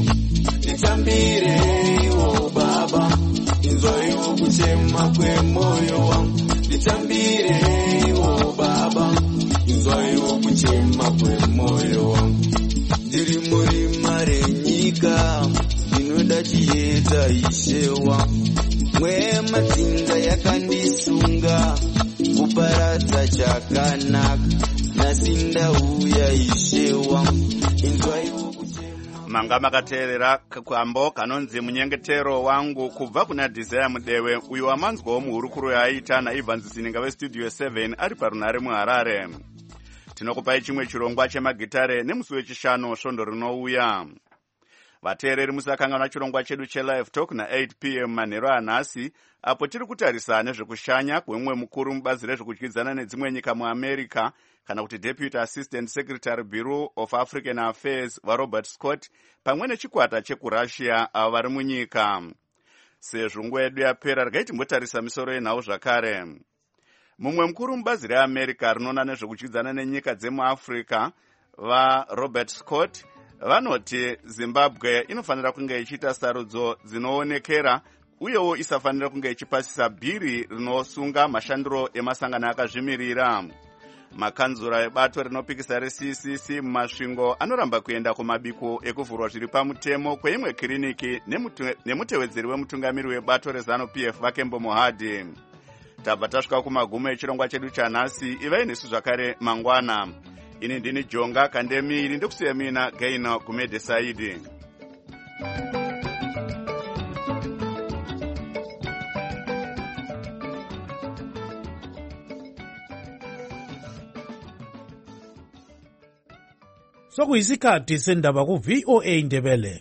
Speaker 3: nditambirewo Baba inzwayo kuchema kwemoyo wangu, nditambirewo Baba inzwayo kuchema kwemoyo wangu. Ndiri murima renyika ndinoda chiedza Ishe wangu, mwemadzinga yakandisunga kuparadza chakanaka, nhasi ndauya Ishe wangu inzwayo.
Speaker 1: Manga makateerera kambo kanonzi munyengetero wangu kubva kuna Desire Mudewe, uyu wamanzwawo muhurukuro yaaita naIvans Sininga vestudio seven ari parunare muHarare. Tinokupai chimwe chirongwa chemagitare nemusi wechishanu svondo rinouya. Vateereri musakanganwa chirongwa chedu chelive talk na eight p m manheru anhasi, apo tiri kutarisa nezvekushanya kwemumwe mukuru mubazi rezvekudyidzana nedzimwe nyika muAmerica kana kuti Deputy Assistant Secretary Bureau of African Affairs vaRobert Scott pamwe nechikwata chekuRussia avo vari munyika. Sezvo nguva yedu yapera, regai timbotarisa misoro yenhau zvakare. Mumwe mukuru mubazi reAmerica rinoona nezvekudyidzana nenyika dzemuAfrica vaRobert Scott vanoti Zimbabwe inofanira kunge ichiita sarudzo dzinoonekera uyewo isafanira kunge ichipasisa bhiri rinosunga mashandiro emasangano akazvimirira. Makanzura ebato rinopikisa reC C C mumasvingo anoramba kuenda kumabiko ekuvhurwa zviri pamutemo kweimwe kiriniki nemutevedzeri wemutungamiri webato reZanu P F Vakembo Mohadi. Tabva tasvika kumagumo echirongwa chedu chanhasi. Ivai nesu zvakare mangwana. Ini ndini Jonga Kandemiri, ndikusiya mina Gaina Gumede Saidi.
Speaker 4: Sokuyisikhathi sendaba ku V O A Ndebele.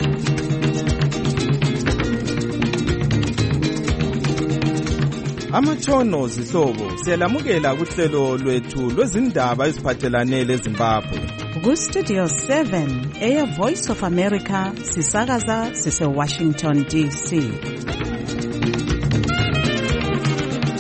Speaker 6: Amatshono zihlobo siyalamukela kuhlelo lwethu lwezindaba eziphathelane leZimbabwe.
Speaker 7: Ku Studio seven, Air Voice of America, sisakaza sise Washington D C.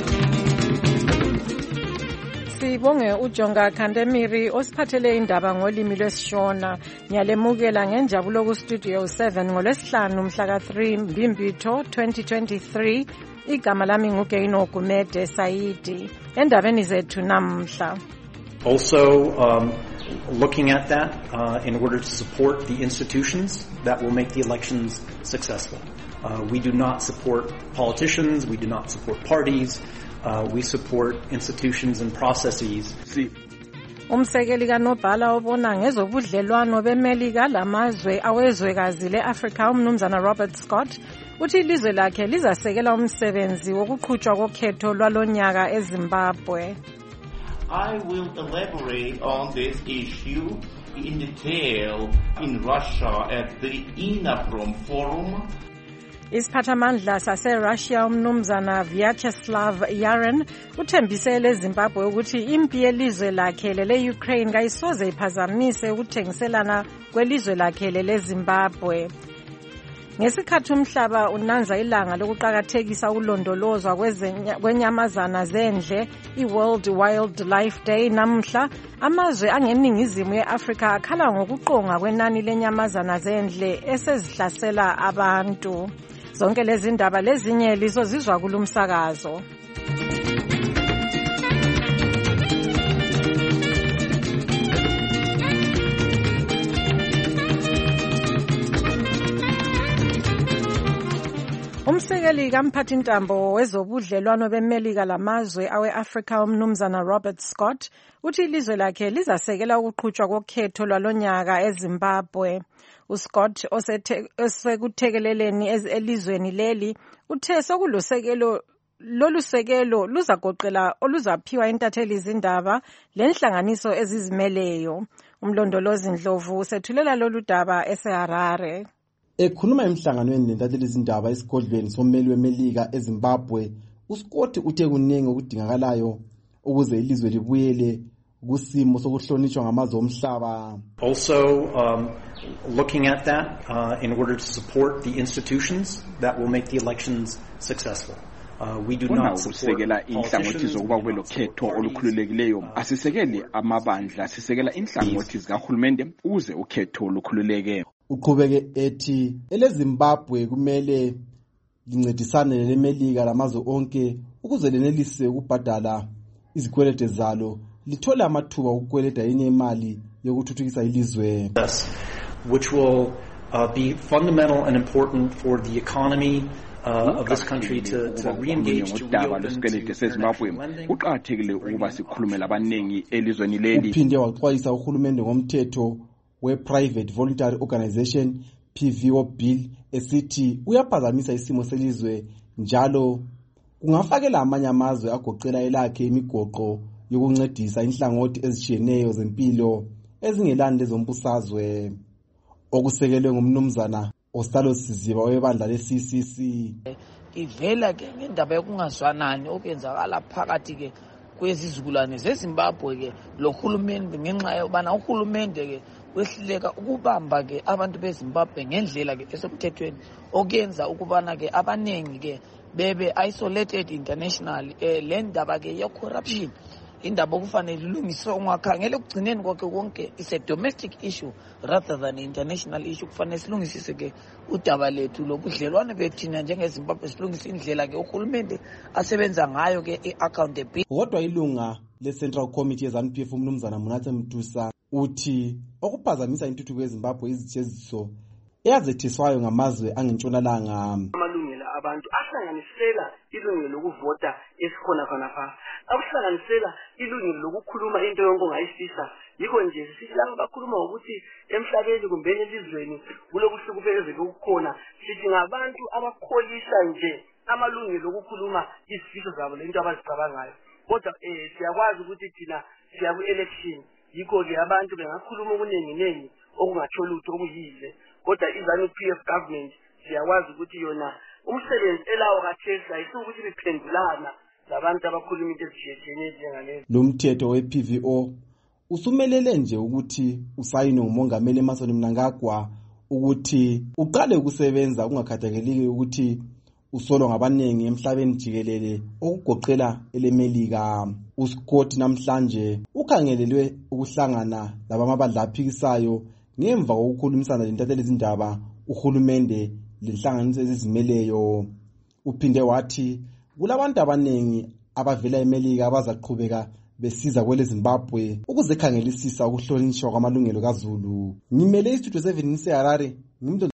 Speaker 5: Sibonge uJonga Kandemiri osiphathele indaba ngolimi lwesishona. Ngiyalemukela ngenjabulo ku Studio seven ngolwesihlanu mhla ka three Mbimbitho twenty twenty-three. Igama lami nguGeino Gumede Saidi. Endabeni zethu namhla.
Speaker 8: Also, um, looking at that uh, in order to support the institutions that will make the elections successful. Uh, we do not support politicians, we do not support parties, uh, we support institutions and processes.
Speaker 5: Umsekeli kaNobhala obona ngezobudlelwano beMelika lamazwe awezwekazi leAfrika umnumzana Robert Scott uthi ilizwe lakhe lizasekela umsebenzi wokuqhutshwa kokhetho lwalonyaka eZimbabwe.
Speaker 9: I will elaborate on this issue in detail in Russia at the INAPROM Forum.
Speaker 5: Isiphathamandla sase-Russia umnumzana Vyacheslav Yaren uthembisele eZimbabwe ukuthi impi yelizwe lakhe lele-Ukraine kayisoze iphazamise ukuthengiselana kwelizwe lakhe lele-Zimbabwe. Ngesikhathi umhlaba unanza ilanga lokuqakathekisa ukulondolozwa kwenyamazana zendle i-World Wildlife Day namhla, amazwe angeningizimu ye-Afrika akhala ngokuqonga kwenani lenyamazana zendle esezihlasela abantu. Zonke lezi ndaba lezinye lizo zizwa kulumsakazo. Umsekeli kamphathintambo wezobudlelwano beMelika lamazwe awe-Afrika umnumzana Robert Scott uthi ilizwe lakhe lizasekela ukuqhutshwa kokhetho lwalonyaka eZimbabwe. uScott osekuthekeleleni elizweni leli uthe sokulusekelo lolu sekelo luzagoqela oluzaphiwa intatheli izindaba lenhlanganiso ezizimeleyo. Umlondolozi Ndlovu usethulela lolu daba eseHarare.
Speaker 10: Ekhuluma emhlanganweni nentatheli izindaba esigodlweni sommeli weMelika eZimbabwe, uScott uthe kuningi okudingakalayo ukuze ilizwe libuyele kusimo sokuhlonishwa ngamazwe omhlaba.
Speaker 8: Also, um, looking at that uh, in order to support the institutions that will make the elections successful. Uh, we do not
Speaker 25: ukusekela inhlangothi zokuba kube lokhetho olukhululekileyo, asisekele amabandla, asisekela inhlangothi zikahulumende ukuze ukhetho lukhululeke.
Speaker 10: Uqhubeke ethi eleZimbabwe kumele lincedisane leMelika lamazwe onke ukuze lenelise ukubhadala izikwelede zalo, lithola amathuba okukweleda yenye imali yokuthuthukisa ilizwe,
Speaker 8: which will uh, be fundamental and important for the economy Uh, of this country to, to re-engage, to reopen, to
Speaker 25: kuqakathekile ukuba sikhulumele abaningi elizweni leli.
Speaker 10: Uphinde waxwayisa uhulumende ngomthetho we-Private Voluntary Organization P V O bill esithi uyaphazamisa isimo selizwe njalo kungafakela amanye amazwe agoqela elakhe imigoqo yokuncedisa inhlangothi ezitshiyeneyo zempilo ezingelani lezombusazwe, okusekelwe ngumnumzana Ostalo Siziba webandla le-C C C.
Speaker 26: Ivela ke ngendaba yokungazwanani okenzakala phakathi ke kwezizukulwane zeZimbabwe ke lohulumende ngenxa yobana uhulumende ke wehluleka ukubamba ke abantu beZimbabwe ngendlela ke esemthethweni okuyenza ukubana ke abanengi ke bebe isolated international. eh le ndaba ke ye corruption indaba okufanele ilungiswe ungakhangela ukugcineni konke konke is a domestic issue rather than international issue. Kufanele silungisise ke udaba lethu lobudlelwane bethina njengeZimbabwe, silungise indlela ke uhulumende asebenza ngayo ke i-accountability.
Speaker 10: Kodwa ilunga le-Central Committee ye-ZANU P F umnumzana Munathe Mtusa uthi okuphazamisa intuthuko yeZimbabwe izitheziso eyazetheswayo ngamazwe angentshonalanga.
Speaker 27: Amalungelo abantu ahlanganisela ilungelo lokuvota esikhona khona pha, akuhlanganisela ilungelo lokukhuluma into yonke ongayifisa. Yikho nje sithi laba bakhuluma ukuthi emhlabeni kumbe elizweni kulokuhlukuphezeka okukhona, sithi ngabantu abakholisa nje amalungelo lokukhuluma izifiso zabo lento abazicabangayo. Kodwa eh siyakwazi ukuthi thina siya ku-election, yikho ke abantu bengakhuluma okuningi ningi okungatholi utho okuyile. Kodwa iZANU P F government siyakwazi ukuthi yona umsebenzi elawo kaThesa isukuthi biphendulana labantu abakhuluma into ezishiyeshene njengalezi.
Speaker 10: Lo mthetho we-P V O usumelele nje ukuthi usayinwe ngumongameli Emmerson Mnangagwa ukuthi uqale ukusebenza kungakhathalekile ukuthi usolwa ngabanengi emhlabeni jikelele okugoqela eleMelika. uScott namhlanje ukhangelelwe ukuhlangana labamabandla aphikisayo ngemva kokukhulumisana lentatheli izindaba uhulumende lenhlanganiso ezizimeleyo. Uphinde wathi kulabantu abaningi abavela eMelika abazaqhubeka besiza kwele Zimbabwe ukuze khangelisisa ukuhlonishwa kwamalungelo kaZulu. Ngimele istudio seven eHarare. Ngimdo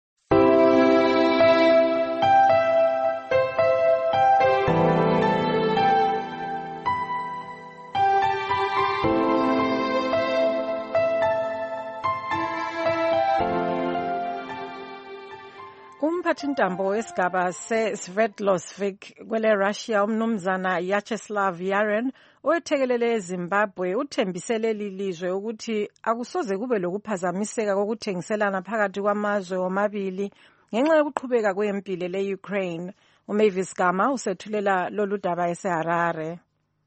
Speaker 5: umphathintambo wesigaba se-Sverdlovsk kwele Russia umnumzana Vyacheslav Yaren owethekelele eZimbabwe uthembisele lilizwe ukuthi akusoze kube lokuphazamiseka kokuthengiselana phakathi kwamazwe omabili ngenxa yokuqhubeka kwempilo le-Ukraine. uMavis Gama usethulela lolu daba eseHarare.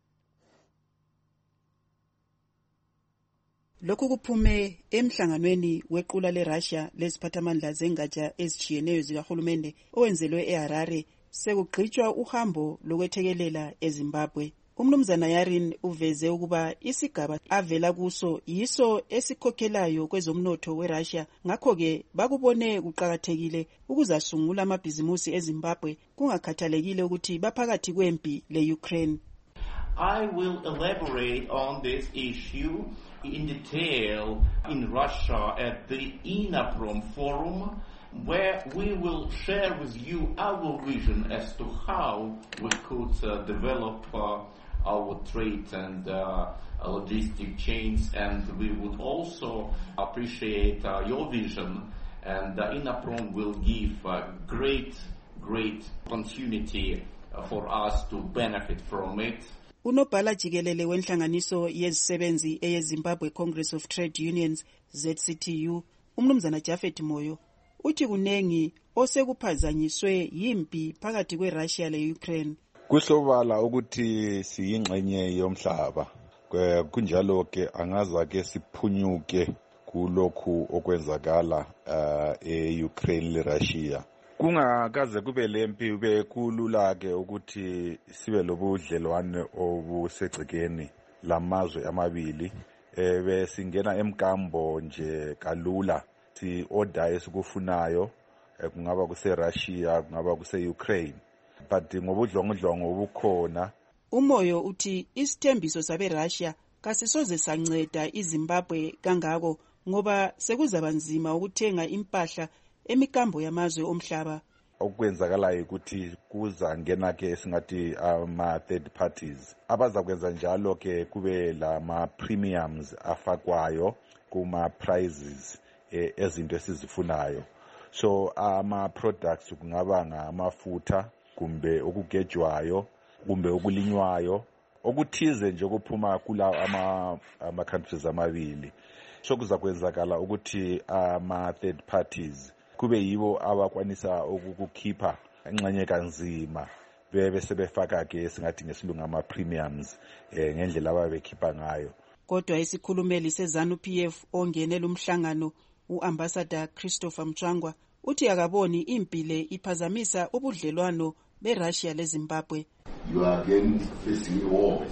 Speaker 7: Lokhu kuphume emhlanganweni wequla leRussia leziphathamandla zengatsha ezijiyeneyo zikahulumende owenzelwe eHarare sekugqitshwa uhambo lokwethekelela eZimbabwe. Umnumzana Yarin uveze ukuba isigaba avela kuso yiso esikhokhelayo kwezomnotho weRussia, ngakho-ke bakubone kuqakathekile ukuzasungula amabhizimusi eZimbabwe kungakhathalekile ukuthi baphakathi kwempi le-Ukraine.
Speaker 9: I will elaborate on this issue in detail in Russia at the INAPROM forum, where we will share with you our vision as to how we could uh, develop uh, our trade and uh, logistic chains, and we would also appreciate uh, your vision, and uh, INAPROM will give uh, great, great opportunity uh, for us to benefit from it.
Speaker 7: Unobhala jikelele wenhlanganiso yezisebenzi eyeZimbabwe Congress of Trade Unions Z C T U umnumzana Japhet Moyo uthi kunengi osekuphazanyiswe yimpi phakathi kweRussia leUkraine.
Speaker 11: Kusobala ukuthi siyingxenye yomhlaba, kunjalo ke angaza ke siphunyuke kulokhu okwenzakala uh, eUkraine leRussia. Kungakaze kube lempi ube kulula ke ukuthi sibe lobudlelwane obusegcekeni lamazwe amabili ebe singena emkambo nje kalula si order esikufunayo kungaba kuse Russia kungaba kuse Ukraine, but ngobudlongodlongo obukhona.
Speaker 7: Umoyo uthi isithembiso sabe Russia kasisoze sanceda iZimbabwe kangako ngoba sekuzabanzima ukuthenga impahla emikambo yamazwe omhlaba.
Speaker 11: Okwenzakalayo ukuthi kuza ngena ke singathi ama third parties abaza kwenza njalo ke kube lama premiums afakwayo kuma prices eh, ezinto esizifunayo. So ama products kungaba ngamafutha kumbe okugejwayo kumbe okulinywayo okuthize nje kuphuma kula ama ama countries amabili. So kuza kwenzakala ukuthi ama third parties kube yibo abakwanisa ukukukhipha engxenye kanzima bebe sebefaka ke singathi ngesilungu ama premiums eh, ngendlela ababekhipha ngayo.
Speaker 7: Kodwa isikhulumeli seZANU-P F ongenela umhlangano uAmbassador Christopher Mchangwa uthi akaboni impile iphazamisa ubudlelwano beRussia leZimbabwe.
Speaker 12: You are again facing a war,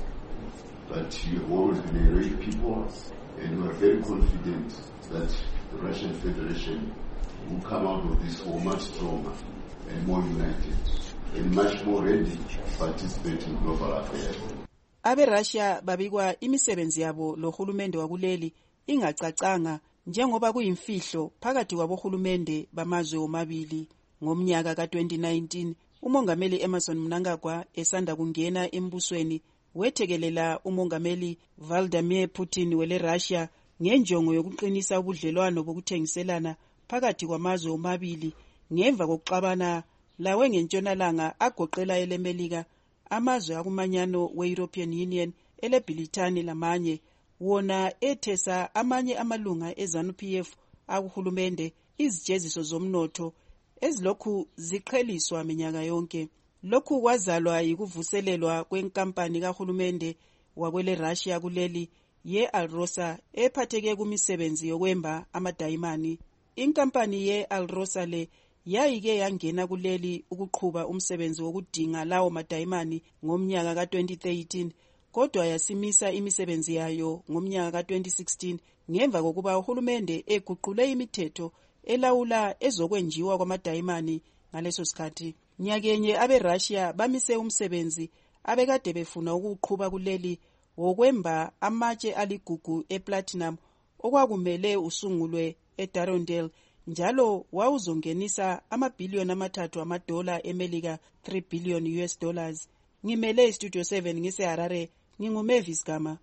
Speaker 12: but you have always been a great people, and you are very confident that the Russian Federation will come out of this war much stronger and more united and much more ready to participate in global affairs.
Speaker 7: Abe Russia babikwa imisebenzi yabo lohulumende wakuleli ingacacanga njengoba kuyimfihlo phakathi kwabohulumende bamazwe omabili. Ngomnyaka ka twenty nineteen umongameli Emmerson Mnangagwa esanda kungena embusweni wethekelela umongameli Vladimir Putin wele Russia ngenjongo yokuqinisa ubudlelwano bokuthengiselana phakathi kwamazwe omabili ngemva kokuxabana lawe ngentshonalanga agoqela elemelika amazwe akumanyano we-European Union eleBritani lamanye wona ethesa amanye amalunga eZANU-P F akuhulumende izijeziso zomnotho ezilokhu ziqheliswa minyaka yonke. Lokhu kwazalwa yikuvuselelwa kwenkampani kahulumende wakwele Russia kuleli ye-Alrosa ephatheke kumisebenzi yokwemba amadayimani. Inkampani ye-Alrosa le yayike yangena kuleli ukuqhuba umsebenzi wokudinga lawo madayimani ngomnyaka ka twenty thirteen kodwa yasimisa imisebenzi yayo ngomnyaka ka-twenty sixteen ngemva kokuba uhulumende eguqule imithetho elawula ezokwenjiwa kwamadayimani ngaleso sikhathi. Nyakenye abe-Russia bamise umsebenzi abekade befuna ukuqhuba kuleli wokwemba amatshe aligugu eplatinum okwakumele usungulwe eDarondale, njalo wawuzongenisa amabhiliyoni amathathu amadola eMelika, three billion U S dollars. Ngimele Studio seven ngise-Harare, nginguMavis Gama.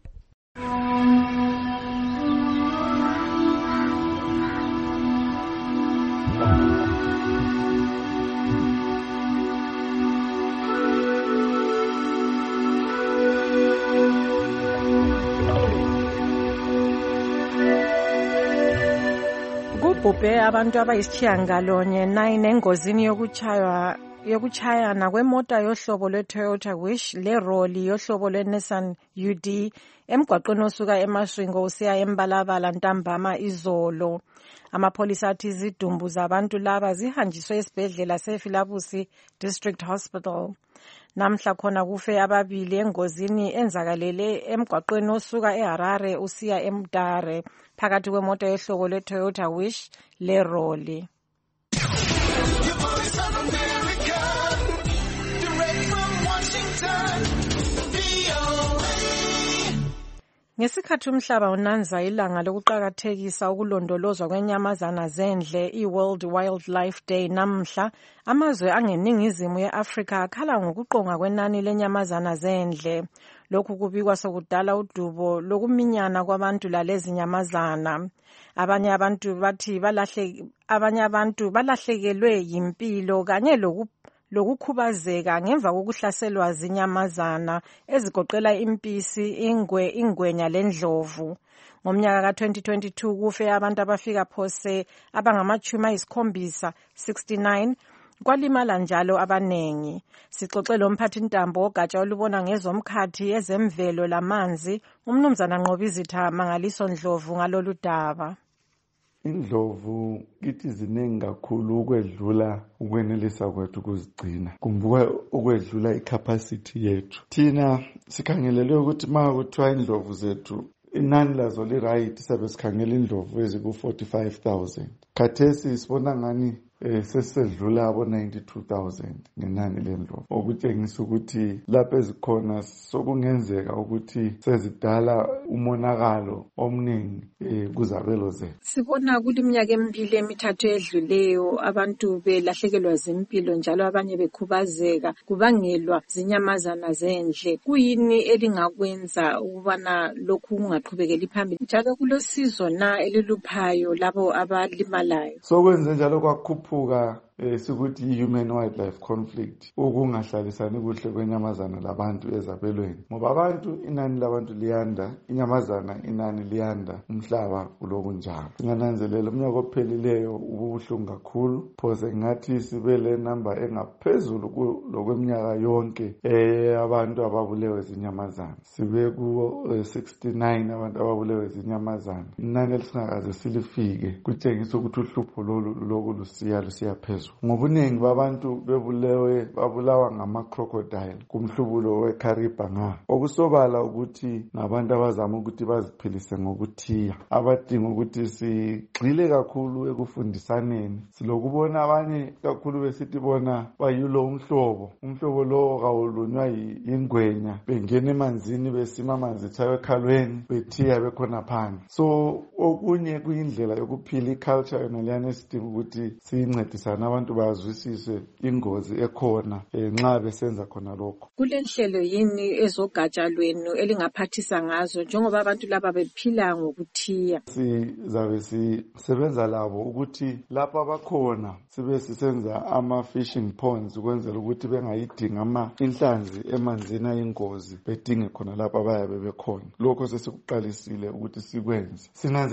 Speaker 5: Kubhubhe abantu abayisitshiyangalonye nine engozini yokuchaywa yokuchayana kwemota yohlobo lwe-Toyota Wish leroli yohlobo lwe-Nissan U D emgwaqweni osuka eMasvingo usiya eMbalabala ntambama izolo. Amapholisa athi izidumbu zabantu laba zihanjiswe esibhedlela seFilabusi District Hospital. Namhla khona kufe ababili engozini enzakalele emgwaqweni osuka eHarare usiya eMtare phakathi kwemoto yohlobo lwe-Toyota Wish leroli. Ngesikhathi umhlaba unanza ilanga lokuqakathekisa ukulondolozwa kwenyamazana zendle i-World Wildlife Day namhla, amazwe angeningizimu ye-Afrika akhala ngokuqonga kwenani lenyamazana zendle. Lokhu kubikwa sokudala udubo lokuminyana kwabantu lalezi nyamazana. Abanye abantu bathi balahle abanye abantu balahlekelwe yimpilo kanye loku lokukhubazeka ngemva kokuhlaselwa zinyamazana ezigoqela impisi, ingwe, ingwenya lendlovu. Ngomnyaka ka-twenty twenty-two kufe abantu abafika phose abangamachumi ayisikhombisa, sixty-nine, kwalimala njalo abanengi. Sixoxe lo mphathintambo wogatsha olubona ngezomkhathi ezemvelo lamanzi, umnumzana Nqobizitha Mangaliso Ndlovu ngalolu daba.
Speaker 13: Indlovu kithi ziningi kakhulu ukwedlula ukwenelisa kwethu ukuzigcina. Kumbuka ukwedlula icapacity yethu. Thina sikhangelele ukuthi ma kuthiwa indlovu zethu inani lazo li-right sabe sikhangela indlovu eziku forty-five thousand. Khathesi sibona ngani eh sesedlula abo ninety-two thousand ngenani lendlovu, okutshengisa ukuthi lapho ezikhona sokungenzeka ukuthi sezidala umonakalo omningi eh kuzabelo zethu.
Speaker 5: Sibona ukuthi iminyaka emibili emithathu edluleyo abantu belahlekelwa zimpilo njalo abanye bekhubazeka kubangelwa zinyamazana zendle. Kuyini elingakwenza ukubana lokhu kungaqhubekeli phambili njalo kulosizo na eliluphayo labo abalimalayo?
Speaker 13: Sokwenze njalo kwakhuphuka eh sikuthi human wildlife conflict, ukungahlalisani kuhle kwenyamazana labantu ezabelweni. Ngoba abantu inani labantu liyanda, inyamazana inani liyanda, umhlaba uloku njalo. Singananzelela umnyaka ophelileyo ubuhlungu kakhulu, phose ngathi sibe le number engaphezulu lokweminyaka yonke eh abantu ababulewe zinyamazana. Sibe ku sixty-nine abantu ababulewe zinyamazana. Inani elisingakaze silifike kutshengisa ukuthi uhlupho lolu loku lusiya lusiya phezulu. Ngobuningi babantu bebulewe babulawa ngama-crocodile kumhlubulo we-Kariba nga. Okusobala ukuthi nabantu abazama ukuthi baziphilise ngokuthiya, abadinga ukuthi sigxile kakhulu ekufundisaneni. Silokubona abanye kakhulu besithi bona bayulo umhlobo, umhlobo lo kawulunywa yingwenya, bengena emanzini besima amanzi chawe ekhalweni bethiya bekhona phansi. So okunye kuyindlela yokuphila iculture yona leyana esidinga ukuthi siyincedisane abantu bazwisise ingozi ekhona nxa besenza khona lokho.
Speaker 5: Kulenhlelo yini ezogatsha lwenu elingaphathisa ngazo njengoba abantu laba bephila ngokuthiya?
Speaker 13: Sizabe sisebenza labo ukuthi lapha abakhona sibe sisenza ama-fishing ponds ukwenzela ukuthi bengayidinga ama inhlanzi emanzini ayingozi bedinge khona lapha bayabe bekhona. Lokho sesikuqalisile ukuthi sikwenze. Sinanze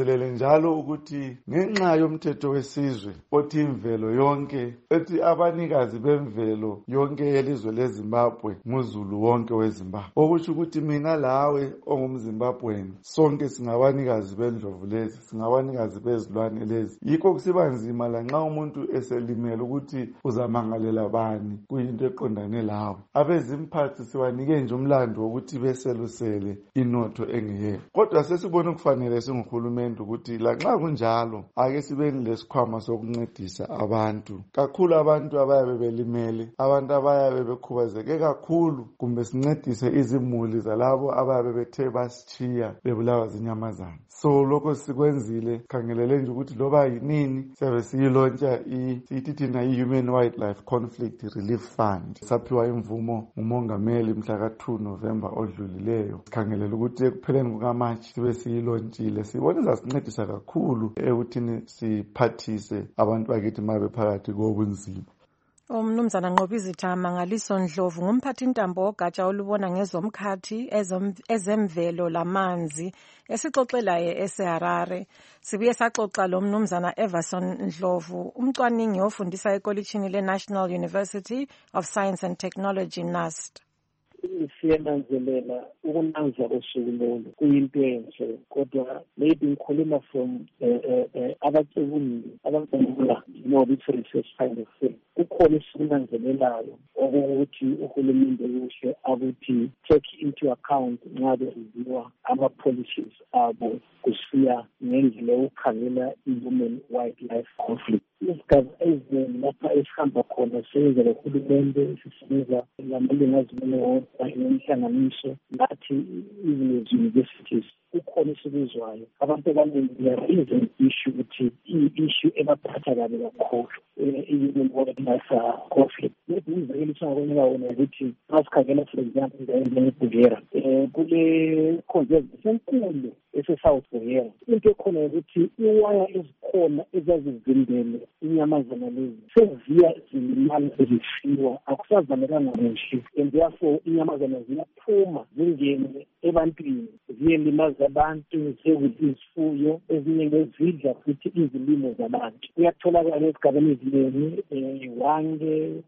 Speaker 13: sinanzelele njalo ukuthi ngenxa yomthetho wesizwe othi imvelo yonke ethi abanikazi bemvelo yonke yelizwe leZimbabwe nguzulu wonke weZimbabwe, okusho ukuthi mina lawe ongumzimbabweni sonke singabanikazi bendlovu lezi, singabanikazi bezilwane lezi. Yikho kusiba nzima lanxa umuntu eselimele ukuthi uzamangalela bani kuyinto eqondane lawo. Abezimphathi siwanike nje umlando wokuthi beselusele inotho engeyekho. Kodwa sesibona ukufanele singuhulumende ukuthi lanxa kunjalo ake sibe lesikhwama sokuncedisa abantu, kakhulu abantu abayabe belimele, abantu abayabe bekhubazeke kakhulu, kumbe sincedise izimuli zalabo abayabe bethe basitshiya bebulawa zinyamazana. So lokho sikwenzile khangelele nje ukuthi loba yinini siyabe siyilontsha siyithi thina i-Human Wildlife Conflict Relief Fund. Saphiwa imvumo ngumongameli mhla ka two November odlulileyo. Sikhangelele ukuthi ekupheleni kukaMarch sibe siyilontshile. Sibona izasincedisa kakhulu ekuthini siphathise abantu bakithi mabe phakathi kobunzima.
Speaker 5: Umnumzana Nqobizitha Mangaliso Ndlovu ngumphathi intambo ogatsha olubona ngezomkhathi ezemvelo lamanzi esixoxelaye eseHarare. Sibuye saxoxa lo mnumzana Everson Ndlovu, umcwaningi ofundisa ekolitshini le-National University of Science and Technology, NUST.
Speaker 21: Siyananzelela ukunanza kosuku lolu kuyinto enhle, kodwa maybe ngikhuluma from abacebuli abacebula no research kind of thing. Kukhona isikunanzelelayo ukuthi uhulumende kuhle akuthi take into account nxa bereviewa ama-policies abo kusiya ngendlela yokukhangela i-human wildlife conflict. Izigaba ezinengi lapha esihamba khona sisebenza lohulumende, sisebenza lamalunga azimele inhlanganiso nathi even universities. Kukhona esibizwayo abantu abaningi there is an issue ukuthi i-issue ebaphatha kabi kakhulu i-human wildlife conflict. Maybe izekele singakwenela wona ukuthi masikhangela for example endaweni eBugera kule conservation enkulu ese-South Bugera, into ekhona ukuthi iwaya ezikhona ezazivimbele inyamazana lezi seziya zilimala zifisiwa akusazamelanga kuhle, and therefore inyamazana ziyaphuma zingene ebantwini ziyelimaza abantu, ziyekudla izifuyo, ezinye ngezidla futhi izilimo zabantu. Kuyatholakala esigabeni eziningi Wange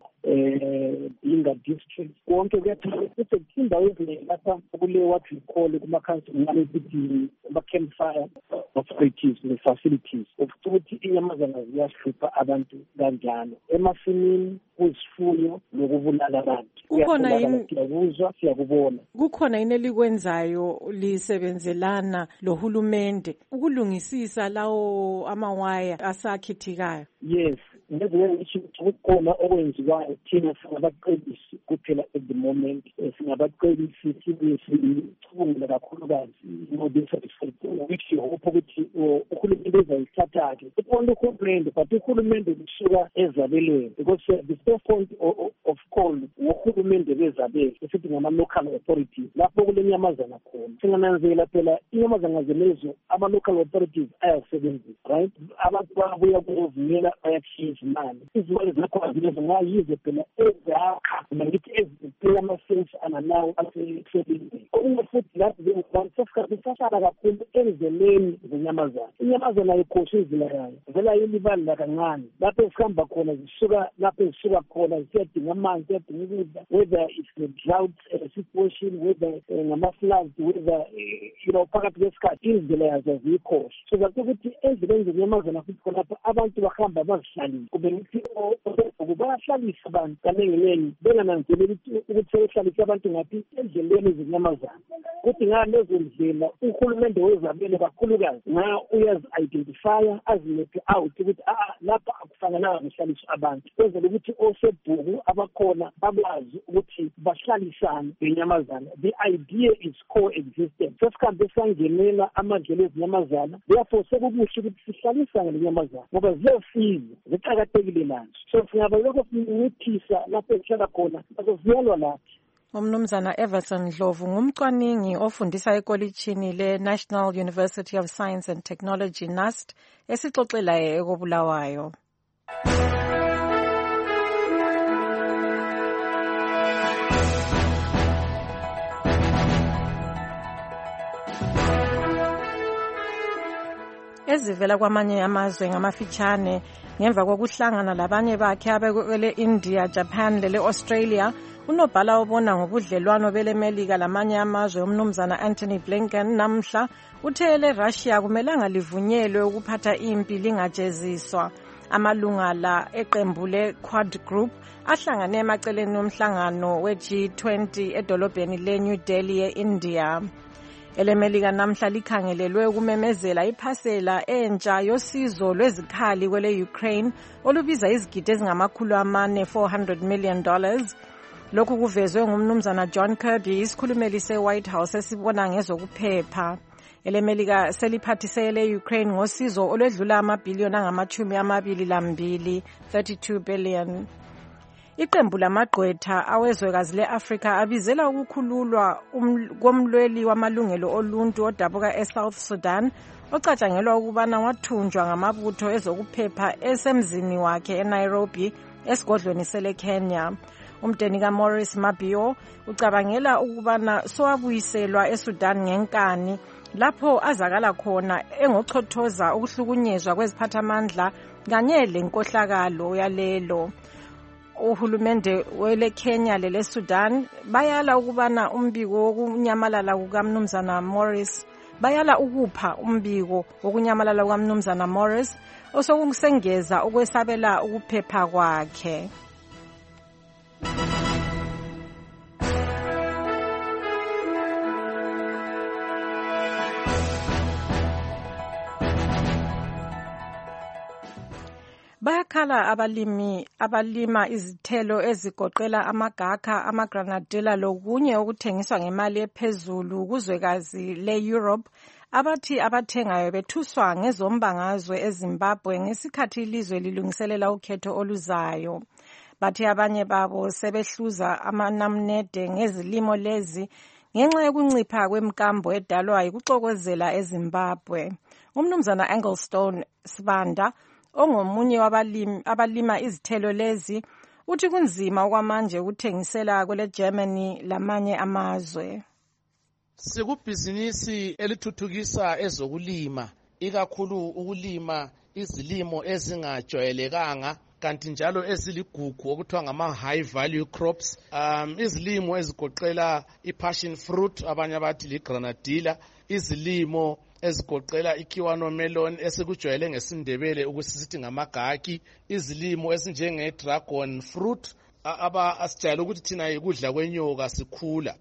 Speaker 21: eh Inga district konke kuyatholakala futhi indawo eziningi lapha kule what we call kuma-council ukuthi ama-campfire authorities ne-facilities ukuthi inyamazana ziyahlupha abantu kanjalo emasimini, kuzifuyo nokubulala abantu.
Speaker 5: Kukhona yini
Speaker 21: siyakuzwa siyakubona
Speaker 5: kukhona yini elikwenzayo lisebenzelana lohulumende ukulungisisa lawo amawaya asakhithikayo?
Speaker 21: Yes, ngezinye ngisho kukhona okwenziwayo thina singabaqedisi kuphela at the moment. Singabaqedisi sibuye sicubungule kakhulukazi no different which hope ukuthi uhulumende ezayithatha-ke upon uhulumende, but uhulumende kusuka ezabelweni because the first point of call uhulumende bezabelo esithi ngama-local authorities lapho kule nyamazana khona. Singananzela phela inyamazana zelezo ama-local authorities ayasebenzisa, right? Abantu babuya kuzovumela bayakhishwa imali. Izimali zakhona zilezo ngayize phela ezakha nangithi ezipela ama-sense ananawo asebenzini. Okunye futhi lapho njengokubantu sesikhathi sasala kakhulu endleleni zenyamazana. Inyamazana ayikhoshi indlela yayo, vela yilibala kancane lapho esihamba khona zisuka lapho ezisuka khona ziyadinga amanzi, ziyadinga ukudla, whether it's the drought uh, situation, whether ngama-floods, whether you know phakathi kwesikhathi indlela yazo aziyikhoshi. So zathi ukuthi endleleni zenyamazana futhi khonapho abantu bahamba bazihlalile kube ngithi bayahlalisa abantu kaninginingi bengananzeleli ukuthi sebehlalisa abantu ngaphi endleleni zenyamazana. Kuthi ngalezo ndlela uhulumende wezabelo kakhulukazi nga uyazi-identifya azilephe out ukuthi ah lapha akufanelanga kuhlaliswe abantu kwenzela ukuthi osebhuku abakhona bakwazi ukuthi bahlalisane benyamazana. The idea is coexistence. Sesikhambe sangenela amandlela ezinyamazana, therefore sekukuhle ukuthi sihlalisane lenyamazana ngoba ziyasiza, ziqakathekile nazo. So singaba lokho sinciphisa lapho esihlala khona bazoziyalwa lathi.
Speaker 5: Umnumzana Everson Ndlovu ngumcwaningi ofundisa ekolitshini le-National University of Science and Technology, NUST, esixoxelayo ekobulawayo. ezivela kwamanye amazwe ngamafitshane ngemva kokuhlangana labanye bakhe abekwele India, Japan lele Australia. Unobhala obona ngobudlelwano belemelika lamanye amazwe umnumzana Anthony Blinken namhla uthe le Russia kumelanga livunyelwe ukuphatha impi lingajeziswa. Amalunga la eqembu le Quad Group ahlangane emaceleni omhlangano we G twenty edolobheni le New Delhi eIndia. Elemelika namhla likhangelelwe ukumemezela iphasela entsha yosizo lwezikhali kwele Ukraine olubiza izigidi ezingamakhulu amane four hundred million dollars. Lokhu kuvezwe ngumnumzana John Kirby, isikhulumeli se-White House esibona ngezokuphepha. Elemelika seliphathisele Ukraine ngosizo olwedlula amabhiliyoni angamachumi amabili lambili, thirty-two billion. Iqembu lamagqwetha awezwekazi le-Afrika abizela ukukhululwa um, komlweli wamalungelo oluntu odabuka eSouth Sudan ocatshangelwa ukubana wathunjwa ngamabutho ezokuphepha esemzini wakhe eNairobi esigodlweni sele Kenya. Umdeni kaMaurice Mabio ucabangela ukubana sowabuyiselwa eSudan ngenkani lapho azakala khona engochothoza ukuhlukunyezwa kweziphathamandla kanye lenkohlakalo yalelo. Uhulumende wele Kenya lele Sudan bayala ukubana umbiko wokunyamalala kukamnumzana Maurice bayala ukupha umbiko wokunyamalala kukamnumzana Maurice osokusengeza ukwesabela ukuphepha kwakhe. Bayakhala abalimi abalima izithelo ezigoqela amagakha, amagranadilla lokunye okuthengiswa ngemali ephezulu kuzwekazi le-Europe abathi abathengayo bethuswa ngezombangazwe eZimbabwe ngesikhathi ilizwe lilungiselela ukhetho oluzayo. Bathi abanye babo sebehluza amanamnede ngezilimo lezi ngenxa yokuncipha kwemkambo edalwa yikuxokozela eZimbabwe. Umnumzana Anglestone Sibanda ongomunye wabalimi abalima izithelo lezi uthi kunzima okwamanje ukuthengisela kwele Germany lamanye amazwe.
Speaker 14: Sikubhizinisi elithuthukisa ezokulima, ikakhulu ukulima izilimo ezingajwayelekanga kanti njalo eziligugu okuthiwa ngama high value crops, um izilimo ezigoqela i-passion fruit abanye abathi li-granadilla, izilimo ezigoqela ikiwano melon esikujwayele ngesindebele ukusisithi ngamagaki, izilimo esinjenge dragon fruit aba asijayele ukuthi thina ikudla kwenyoka sikhula.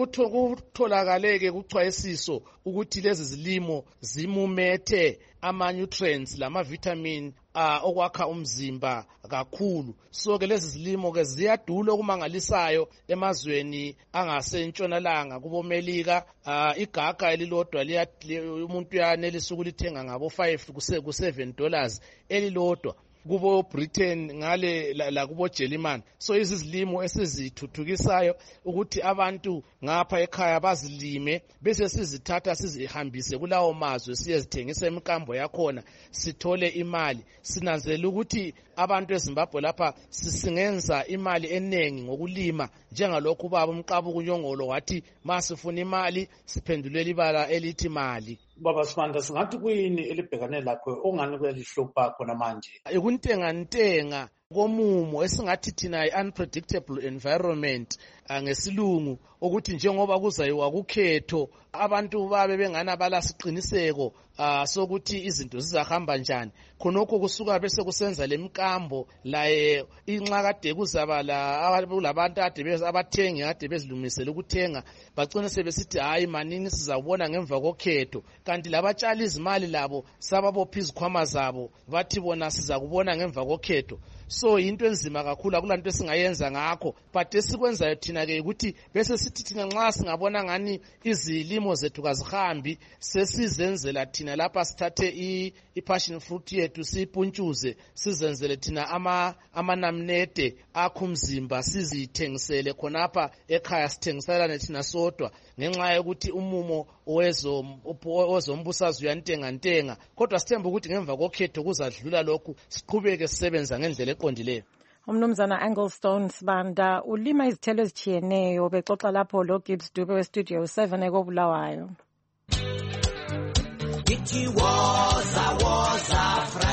Speaker 14: Sokutholakale kuchwayisiso ukuthi lezi zilimo zimumethe ama nutrients lama vitamin uh, okwakha umzimba kakhulu. So ke lezi zilimo ke ziyadula okumangalisayo emazweni angasentshonalanga kubomelika. Uh, igaka elilodwa liya umuntu uyanelisa ukulithenga ngabo five ku seven dollars elilodwa kubo Britain ngale la, la kubo German. So izizilimo esizithuthukisayo ukuthi abantu ngapha ekhaya bazilime bese sizithatha sizihambise kulawo mazwe siyezithengisa emkambo yakhona sithole imali. Sinanzela ukuthi abantu eZimbabwe lapha sisingenza imali enengi ngokulima njengalokhu baba umqaba kunyongolo wathi masifuna imali siphendulela ibala elithi mali.
Speaker 4: Baba Sibanda, singathi kuyini elibhekane lakho ongani kuyalihlupha khona manje?
Speaker 14: Ikuntenga ntenga komumo esingathi thina i-unpredictable environment ngesilungu ukuthi njengoba kuzayiwa kukhetho abantu babe bengana balasiqiniseko uh, sokuthi izinto zizahamba njani. Khonokho kusuka bese kusenza lemkambo la inxa kade kuzaba la labantu ade bese abathengi ade bezilumisela ukuthenga bagcina sebesithi hayi manini sizabona ngemva kokhetho, kanti labatshali izimali labo sababopha izikhwama zabo bathi bona sizakubona ngemva kokhetho. So into enzima kakhulu akulanto esingayenza ngakho, but esikwenzayo thina ke ukuthi bese sithi thina nxa singabona ngani izilimo zethu kazihambi sesizenzela thina lapha sithathe i-passion fruit yethu siyipuntshuze sizenzele thina ama amanamnede akho umzimba sizithengisele khonapha ekhaya sithengiselane thina sodwa ngenxa yokuthi umumo owezo ozombusazwe uyantenga ntenga, kodwa sithemba ukuthi ngemva kokhetho kuzadlula lokhu siqhubeke sisebenza ngendlela eqondileyo.
Speaker 5: Umnumzana Anglestone Sibanda ulima izithelo ezitshiyeneyo bexoxa lapho lo Gibbs Dube we Studio seven ekobulawayo.
Speaker 22: It was a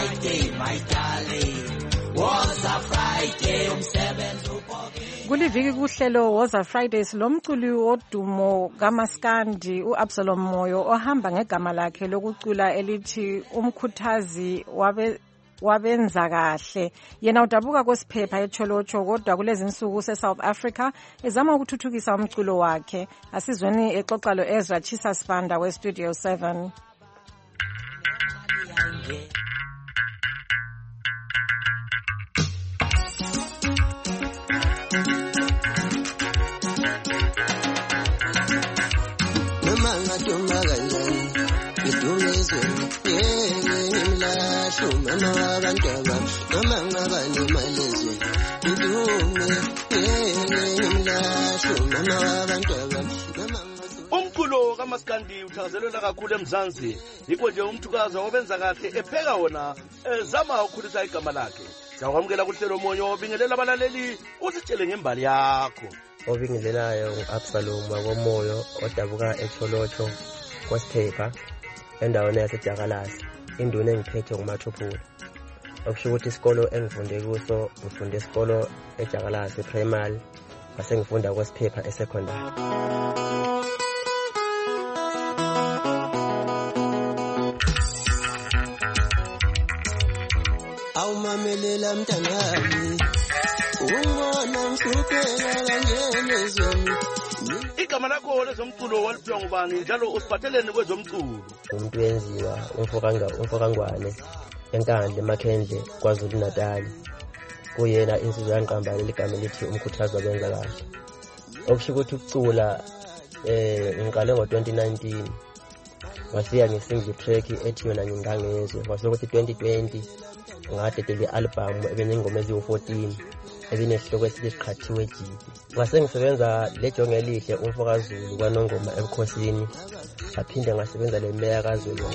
Speaker 22: Friday my darling Woza Friday umsebenzi
Speaker 5: kuliviki kuhlelo Woza Fridays lomculi wodumo kaMaskandi uAbsalom Moyo ohamba ngegama lakhe lokucula elithi umkhuthazi wabe wabenza kahle yena udabuka kwesiphepha eCholocho kodwa kulezi insuku seSouth Africa ezama ukuthuthukisa umculo wakhe asizweni exoxa lo Ezra Chisa Sibanda weStudio seven.
Speaker 2: Umculo kaMaskandi uthakazelela kakhulu eMzansi yikho nje umthukazi obenza kahle epheka wona ezama ukukhulisa igama lakhe. Sawamukela kuhlelo Moyo obingelela abalaleli usitshele ngembali yakho.
Speaker 15: Obingelelayo uAbsalom wakomoyo odabuka eCholocho kwesiphepha endaweni yaseJakalasi induna engiphethe nguMathuphula. Okusho ukuthi isikolo engifunde kuso ngifunde isikolo eJakalasi primary base ngifunda kwesiphepha esecondary.
Speaker 22: Awumamelela mntanami ungona mhlupheka kanjenezweni.
Speaker 2: Igama lakho lezomculo waliphiwa ngubani njalo usiphatheleni kwezomculo?
Speaker 15: Umuntu wenziwa umfokanga umfokangwane enkandle eMakhendle kwaZulu Natal. Kuyena insizwa yanqambala ligama lithi umkhuthazi wabenza kahle. Okusho ukuthi ukucula eh ngiqale ngo twenty nineteen. Wasiya ngesingle track ethi yona ngingangezwe. Wase ukuthi twenty twenty ngadedela i-album ebenengoma eziwu fourteen. Ezinesihloko esithi siqhathiwe jibi. Ngase ngisebenza lejonge elihle umfokazulu kwaNongoma ebukhosini. Aphinde ngasebenza le meya kaZulu.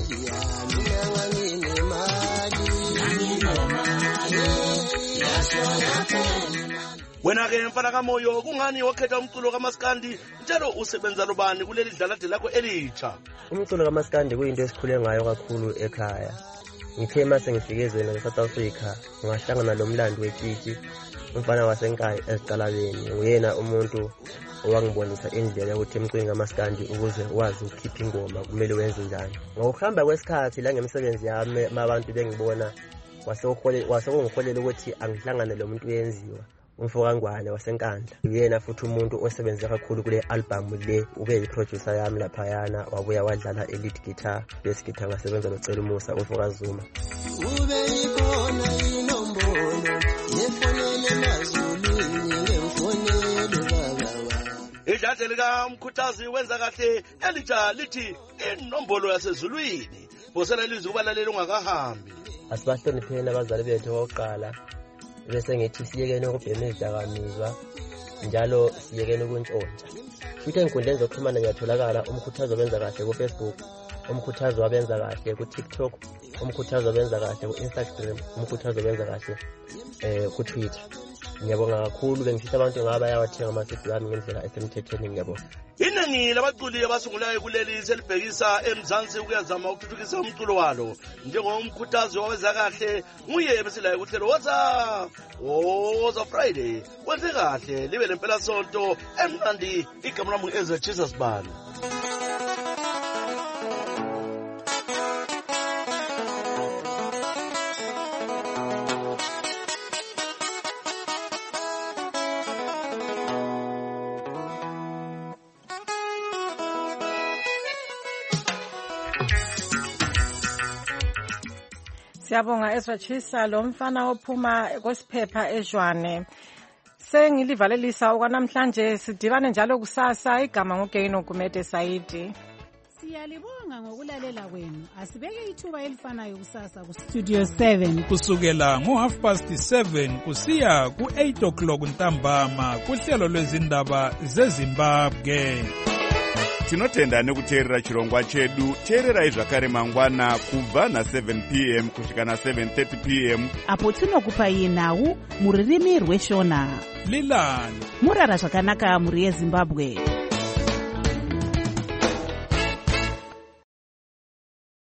Speaker 2: Wena ke mfana kaMoyo kungani wakhetha umculo kaMaskandi njalo usebenza lobani kuleli dlalade lakho elitsha?
Speaker 15: Umculo kaMaskandi kuyinto esikhule ngayo kakhulu ekhaya. Ngithe mase ngifike ezweni leSouth Africa ngahlangana nomlando wetshitshi umfana wasenkaya eziqalabeni. Uyena umuntu owangibonisa indlela yokuthi emcweni kaMaskandi ukuze wazi ukukhipha ingoma kumele wenze njani. Ngokuhamba kwesikhathi la ngemsebenzi yami abantu bengibona wasekhole wasekungiholela ukuthi angihlangane lo muntu uyenziwa umfokangwane wasenkandla. Uyena futhi umuntu osebenza kakhulu kule album le ube yiproducer yami lapha yana wabuya wadlala elite guitar bass guitar ngasebenza noCela Musa umfokazuma.
Speaker 22: Ube ikona inombolo yefonele mazulu ngemfonelo baba.
Speaker 2: Idlade lika umkhuthazi wenza kahle elitsha lithi inombolo yasezulwini. Bosela ilizwi kubalaleli ungakahambi.
Speaker 15: Asibahlonipheni abazali bethu bokuqala. Bese ngithi siyekene ukubhema izidakamizwa njalo siyekene ukuntshontsha. Futhi enkundleni zokuxhumana ngiyatholakala umkhuthazi obenza kahle ku Facebook, umkhuthazi wabenza kahle ku TikTok, umkhuthazi wabenza kahle ku Instagram, umkhuthazi wabenza kahle eh ku Twitter. Ngiyabonga kakhulu bengifisa abantu ngaba bayawathenga ama-C D wami ngendlela esemthethweni ngiyabonga.
Speaker 2: Iningi labaculi abasungulayo kuleli selibhekisa eMzansi ukuyazama ukuthuthukisa umculo walo njengomkhuthazi wabenza kahle nguye besilayo kuhlelo Woza Woza Friday wenze kahle libe lempela sonto emnandi. Igama lami Ezra Chisa Sibanda.
Speaker 5: Siyabonga Ezra Chisa lo mfana ophuma kwesiphepha eJwane. Sengilivalelisa okwanamhlanje sidibane njalo kusasa igama ngoGaino Gumede Saidi.
Speaker 16: Siyalibonga ngokulalela kwenu. Asibeke ithuba elifanayo kusasa ku Studio seven.
Speaker 17: Kusukela ngo half past seven kusiya ku eight o'clock ntambama kuhlelo lwezindaba zeZimbabwe.
Speaker 1: Tinotenda nekuteerera chirongwa chedu. Teererai zvakare mangwana kubva na seven p m kusvika na seven thirty p m
Speaker 16: apo tinokupai nhau muririmi rweshona.
Speaker 17: Lilani
Speaker 16: murara zvakanaka muri yeZimbabwe.